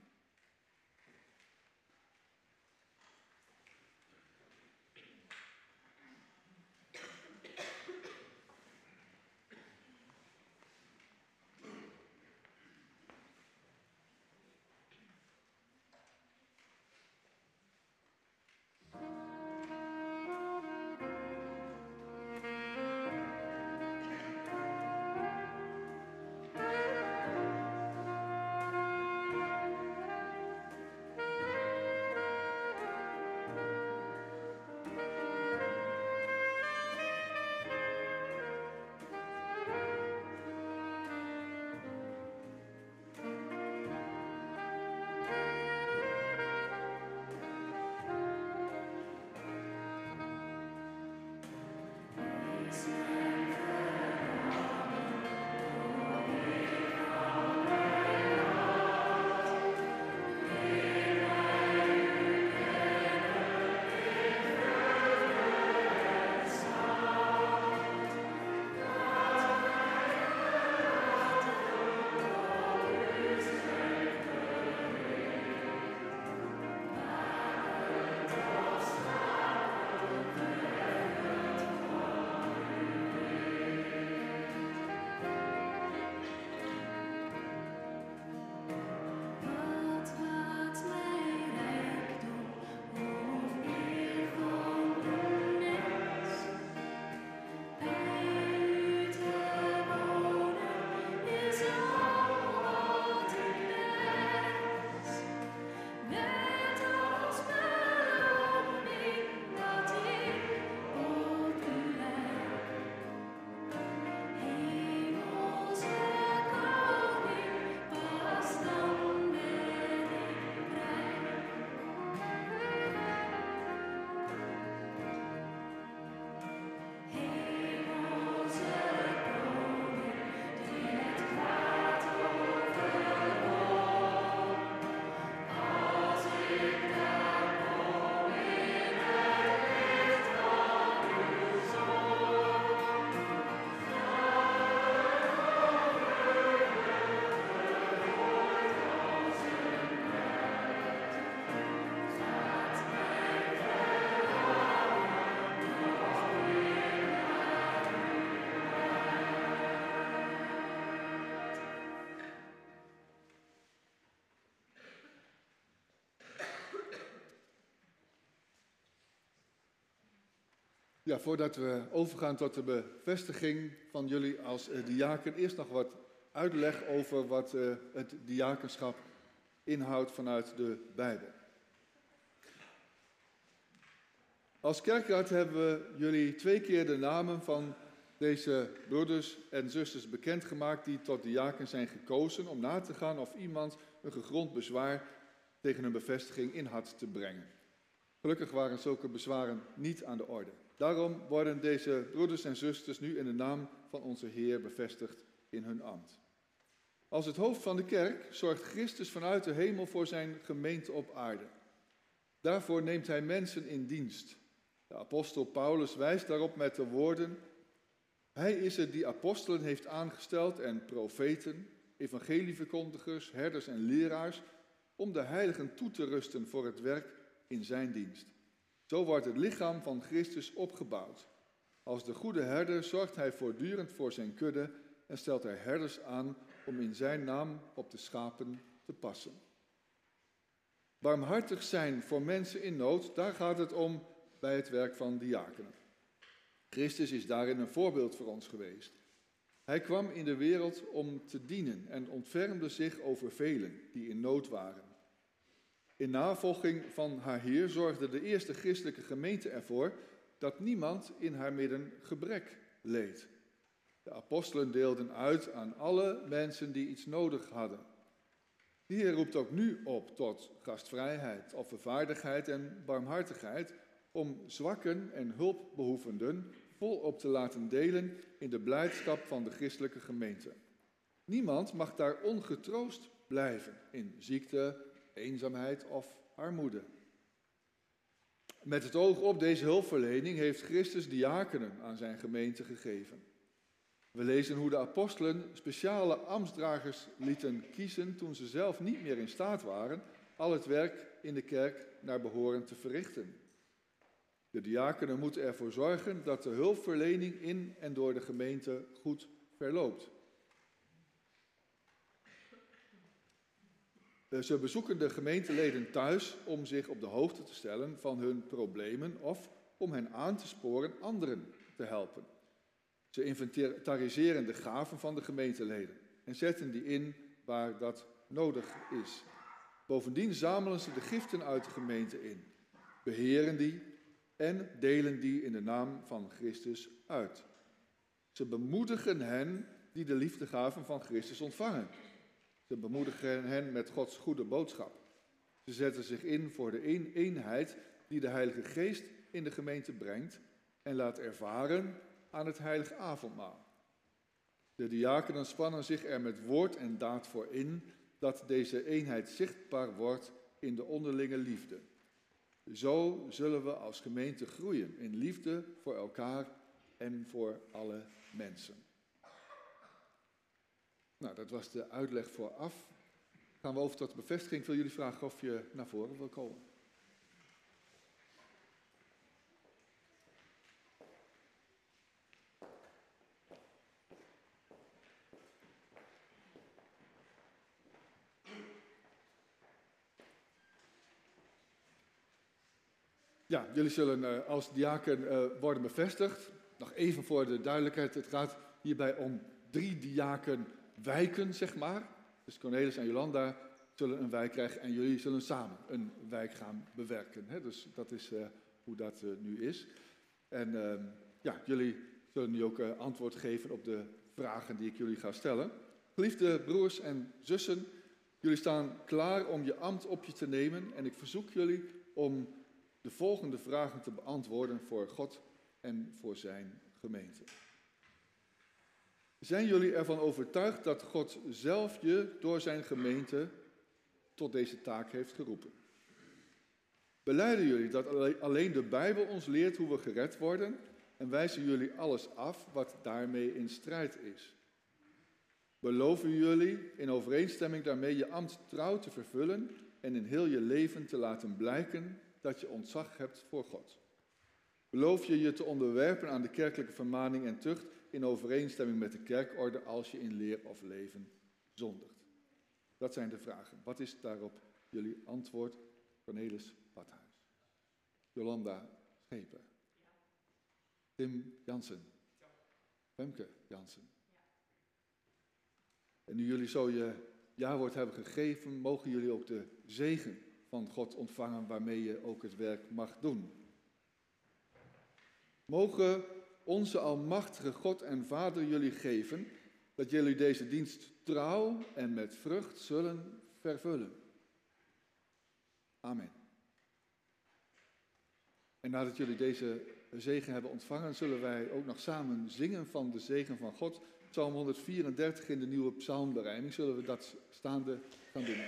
Ja, voordat we overgaan tot de bevestiging van jullie als uh, diaken, eerst nog wat uitleg over wat uh, het diakenschap inhoudt vanuit de Bijbel. Als kerkraad hebben we jullie twee keer de namen van deze broeders en zusters bekendgemaakt die tot diaken zijn gekozen om na te gaan of iemand een gegrond bezwaar tegen hun bevestiging in had te brengen. Gelukkig waren zulke bezwaren niet aan de orde. Daarom worden deze broeders en zusters nu in de naam van onze Heer bevestigd in hun ambt. Als het hoofd van de kerk zorgt Christus vanuit de hemel voor zijn gemeente op aarde. Daarvoor neemt hij mensen in dienst. De apostel Paulus wijst daarop met de woorden: Hij is het die apostelen heeft aangesteld en profeten, evangelieverkondigers, herders en leraars, om de heiligen toe te rusten voor het werk in zijn dienst. Zo wordt het lichaam van Christus opgebouwd. Als de goede herder zorgt hij voortdurend voor zijn kudde en stelt hij herders aan om in zijn naam op de schapen te passen. Barmhartig zijn voor mensen in nood, daar gaat het om bij het werk van diakenen. Christus is daarin een voorbeeld voor ons geweest. Hij kwam in de wereld om te dienen en ontfermde zich over velen die in nood waren. In navolging van haar Heer zorgde de eerste christelijke gemeente ervoor dat niemand in haar midden gebrek leed. De apostelen deelden uit aan alle mensen die iets nodig hadden. De Heer roept ook nu op tot gastvrijheid, offervaardigheid en barmhartigheid, om zwakken en hulpbehoevenden volop te laten delen in de blijdschap van de christelijke gemeente. Niemand mag daar ongetroost blijven in ziekte, eenzaamheid of armoede. Met het oog op deze hulpverlening heeft Christus diakenen aan zijn gemeente gegeven. We lezen hoe de apostelen speciale ambtsdragers lieten kiezen toen ze zelf niet meer in staat waren al het werk in de kerk naar behoren te verrichten. De diakenen moeten ervoor zorgen dat de hulpverlening in en door de gemeente goed verloopt. Ze bezoeken de gemeenteleden thuis om zich op de hoogte te stellen van hun problemen of om hen aan te sporen anderen te helpen. Ze inventariseren de gaven van de gemeenteleden en zetten die in waar dat nodig is. Bovendien zamelen ze de giften uit de gemeente in, beheren die en delen die in de naam van Christus uit. Ze bemoedigen hen die de liefdegaven van Christus ontvangen. Ze bemoedigen hen met Gods goede boodschap. Ze zetten zich in voor de een eenheid die de Heilige Geest in de gemeente brengt en laat ervaren aan het heilige avondmaal. De diakenen spannen zich er met woord en daad voor in dat deze eenheid zichtbaar wordt in de onderlinge liefde. Zo zullen we als gemeente groeien in liefde voor elkaar en voor alle mensen. Nou, dat was de uitleg vooraf. Gaan we over tot de bevestiging. Ik wil jullie vragen of je naar voren wil komen. Ja, jullie zullen uh, als diaken uh, worden bevestigd. Nog even voor de duidelijkheid, het gaat hierbij om drie diakenwijken, zeg maar. Dus Cornelis en Jolanda zullen een wijk krijgen en jullie zullen samen een wijk gaan bewerken. Hè? Dus dat is uh, hoe dat uh, nu is. En uh, ja, jullie zullen nu ook uh, antwoord geven op de vragen die ik jullie ga stellen. Geliefde broers en zussen, jullie staan klaar om je ambt op je te nemen en ik verzoek jullie om de volgende vragen te beantwoorden voor God en voor zijn gemeente. Zijn jullie ervan overtuigd dat God zelf je door zijn gemeente tot deze taak heeft geroepen? Belijden jullie dat alleen de Bijbel ons leert hoe we gered worden en wijzen jullie alles af wat daarmee in strijd is? Beloven jullie in overeenstemming daarmee je ambt trouw te vervullen en in heel je leven te laten blijken dat je ontzag hebt voor God? Beloof je je te onderwerpen aan de kerkelijke vermaning en tucht in overeenstemming met de kerkorde als je in leer of leven zondigt? Dat zijn de vragen. Wat is daarop jullie antwoord? Cornelis Badhuis. Jolanda Scheper. Ja. Tim Jansen. Ja. Femke Jansen. Ja. En nu jullie zo je jawoord hebben gegeven, mogen jullie ook de zegen van God ontvangen waarmee je ook het werk mag doen. Mogen onze almachtige God en Vader jullie geven dat jullie deze dienst trouw en met vrucht zullen vervullen. Amen. En nadat jullie deze zegen hebben ontvangen, zullen wij ook nog samen zingen van de zegen van God. Psalm honderdvierendertig in de nieuwe psalmberijming. Zullen we dat staande gaan doen?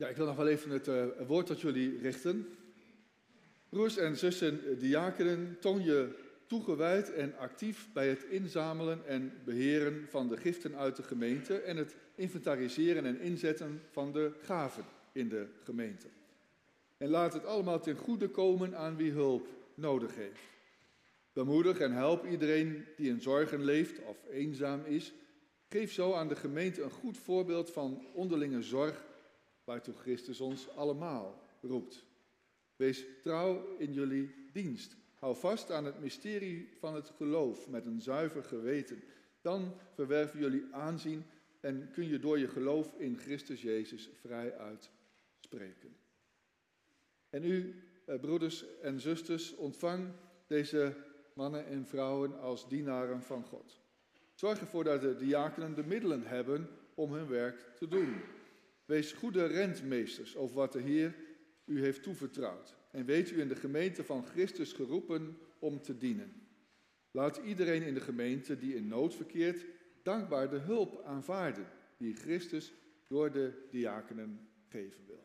Ja, ik wil nog wel even het uh, woord tot jullie richten. Broers en zussen diakenen, toon je toegewijd en actief bij het inzamelen en beheren van de giften uit de gemeente en het inventariseren en inzetten van de gaven in de gemeente. En laat het allemaal ten goede komen aan wie hulp nodig heeft. Bemoedig en help iedereen die in zorgen leeft of eenzaam is. Geef zo aan de gemeente een goed voorbeeld van onderlinge zorg, waartoe Christus ons allemaal roept. Wees trouw in jullie dienst. Hou vast aan het mysterie van het geloof met een zuiver geweten. Dan verwerven jullie aanzien en kun je door je geloof in Christus Jezus vrij uitspreken. En u, broeders en zusters, ontvang deze mannen en vrouwen als dienaren van God. Zorg ervoor dat de diakenen de middelen hebben om hun werk te doen. Wees goede rentmeesters over wat de Heer u heeft toevertrouwd. En weet u in de gemeente van Christus geroepen om te dienen. Laat iedereen in de gemeente die in nood verkeert dankbaar de hulp aanvaarden die Christus door de diakenen geven wil.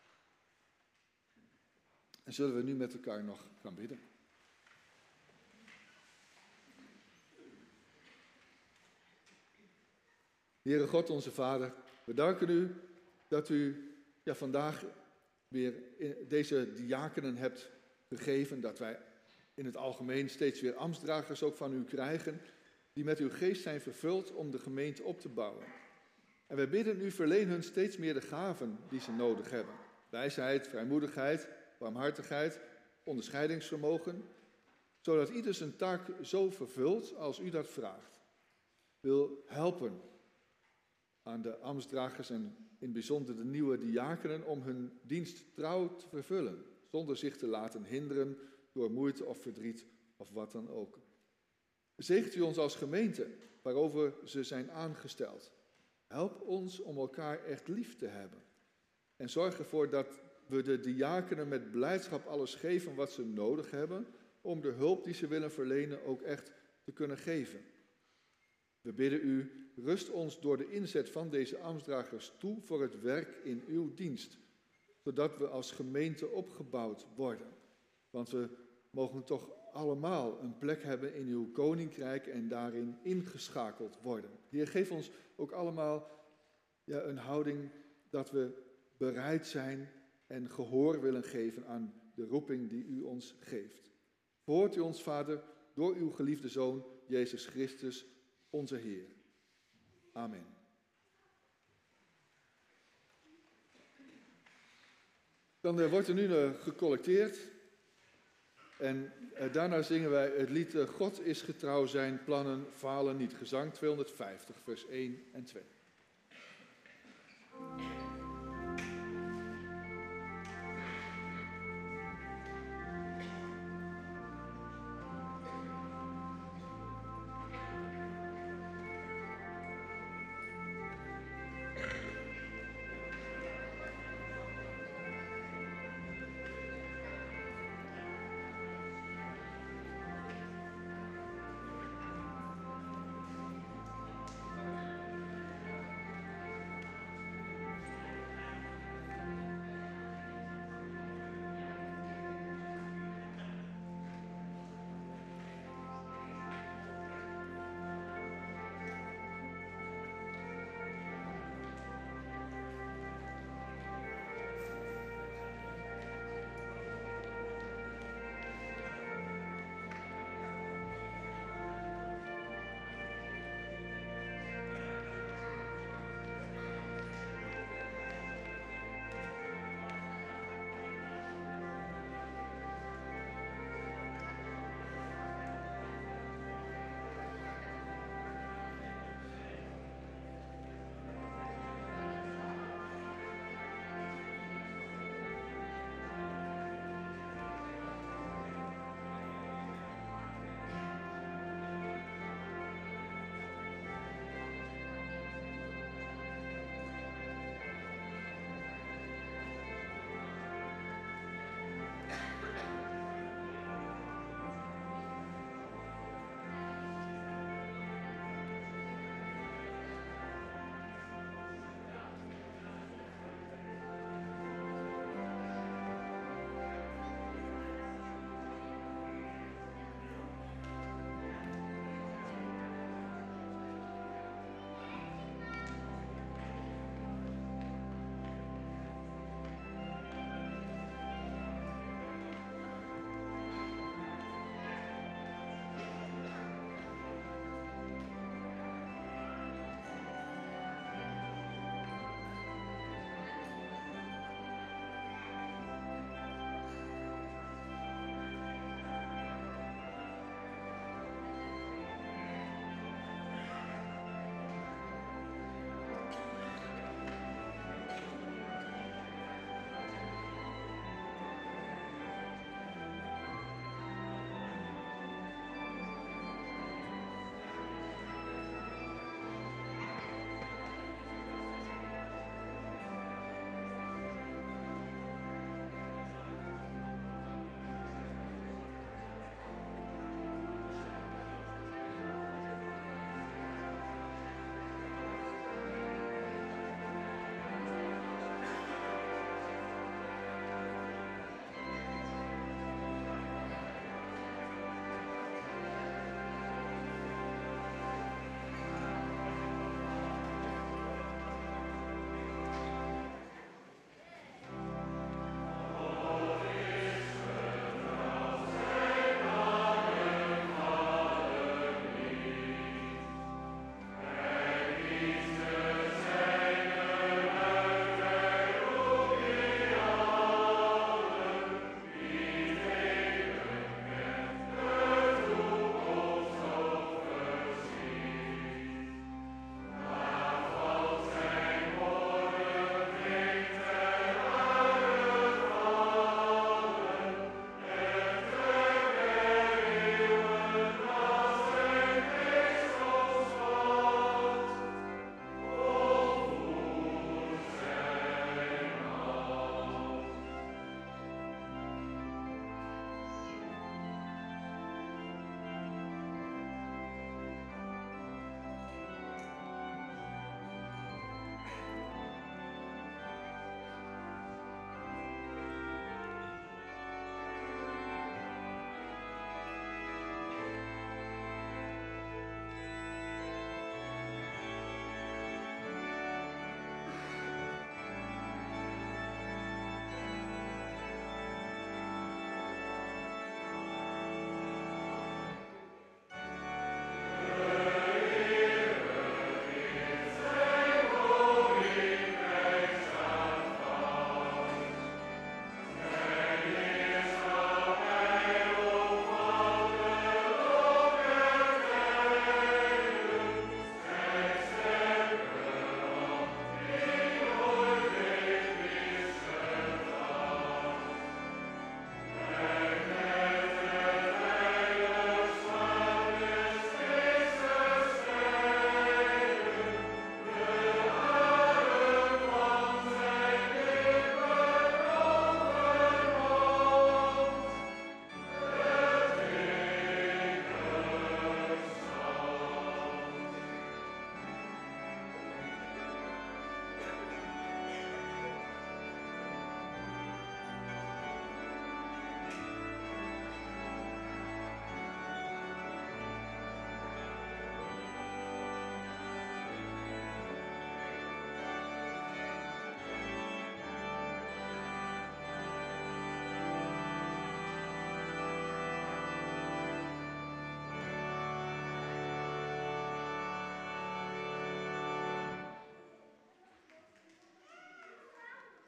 En zullen we nu met elkaar nog gaan bidden. Heere God, onze Vader, we danken u dat u ja, vandaag weer deze diakenen hebt gegeven, dat wij in het algemeen steeds weer ambtsdragers ook van u krijgen, die met uw geest zijn vervuld om de gemeente op te bouwen. En wij bidden u, verleen hun steeds meer de gaven die ze nodig hebben. Wijsheid, vrijmoedigheid, barmhartigheid, onderscheidingsvermogen, zodat ieder zijn taak zo vervult als u dat vraagt. Wil helpen aan de ambtsdragers en in het bijzonder de nieuwe diakenen om hun dienst trouw te vervullen, zonder zich te laten hinderen door moeite of verdriet of wat dan ook. Zegent u ons als gemeente waarover ze zijn aangesteld. Help ons om elkaar echt lief te hebben. En zorg ervoor dat we de diakenen met blijdschap alles geven wat ze nodig hebben om de hulp die ze willen verlenen ook echt te kunnen geven. We bidden u, rust ons door de inzet van deze ambtsdragers toe voor het werk in uw dienst, zodat we als gemeente opgebouwd worden. Want we mogen toch allemaal een plek hebben in uw koninkrijk en daarin ingeschakeld worden. Heer, geef ons ook allemaal ja, een houding dat we bereid zijn en gehoor willen geven aan de roeping die u ons geeft. Verhoort u ons, Vader, door uw geliefde Zoon, Jezus Christus, onze Heer. Amen. Dan uh, wordt er nu uh, gecollecteerd. En uh, daarna zingen wij het lied uh, God is getrouw, zijn plannen falen niet. Gezang tweehonderdvijftig, vers één en twee.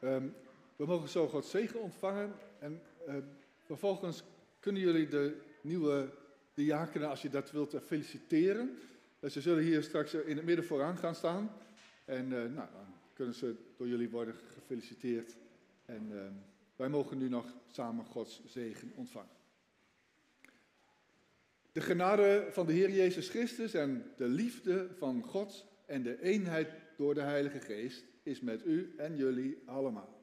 Um, we mogen zo Gods zegen ontvangen en uh, vervolgens kunnen jullie de nieuwe diakenen, als je dat wilt, uh, feliciteren. Uh, ze zullen hier straks uh, in het midden vooraan gaan staan en uh, nou, dan kunnen ze door jullie worden gefeliciteerd. En uh, wij mogen nu nog samen Gods zegen ontvangen. De genade van de Heer Jezus Christus en de liefde van God en de eenheid door de Heilige Geest is met u en jullie allemaal.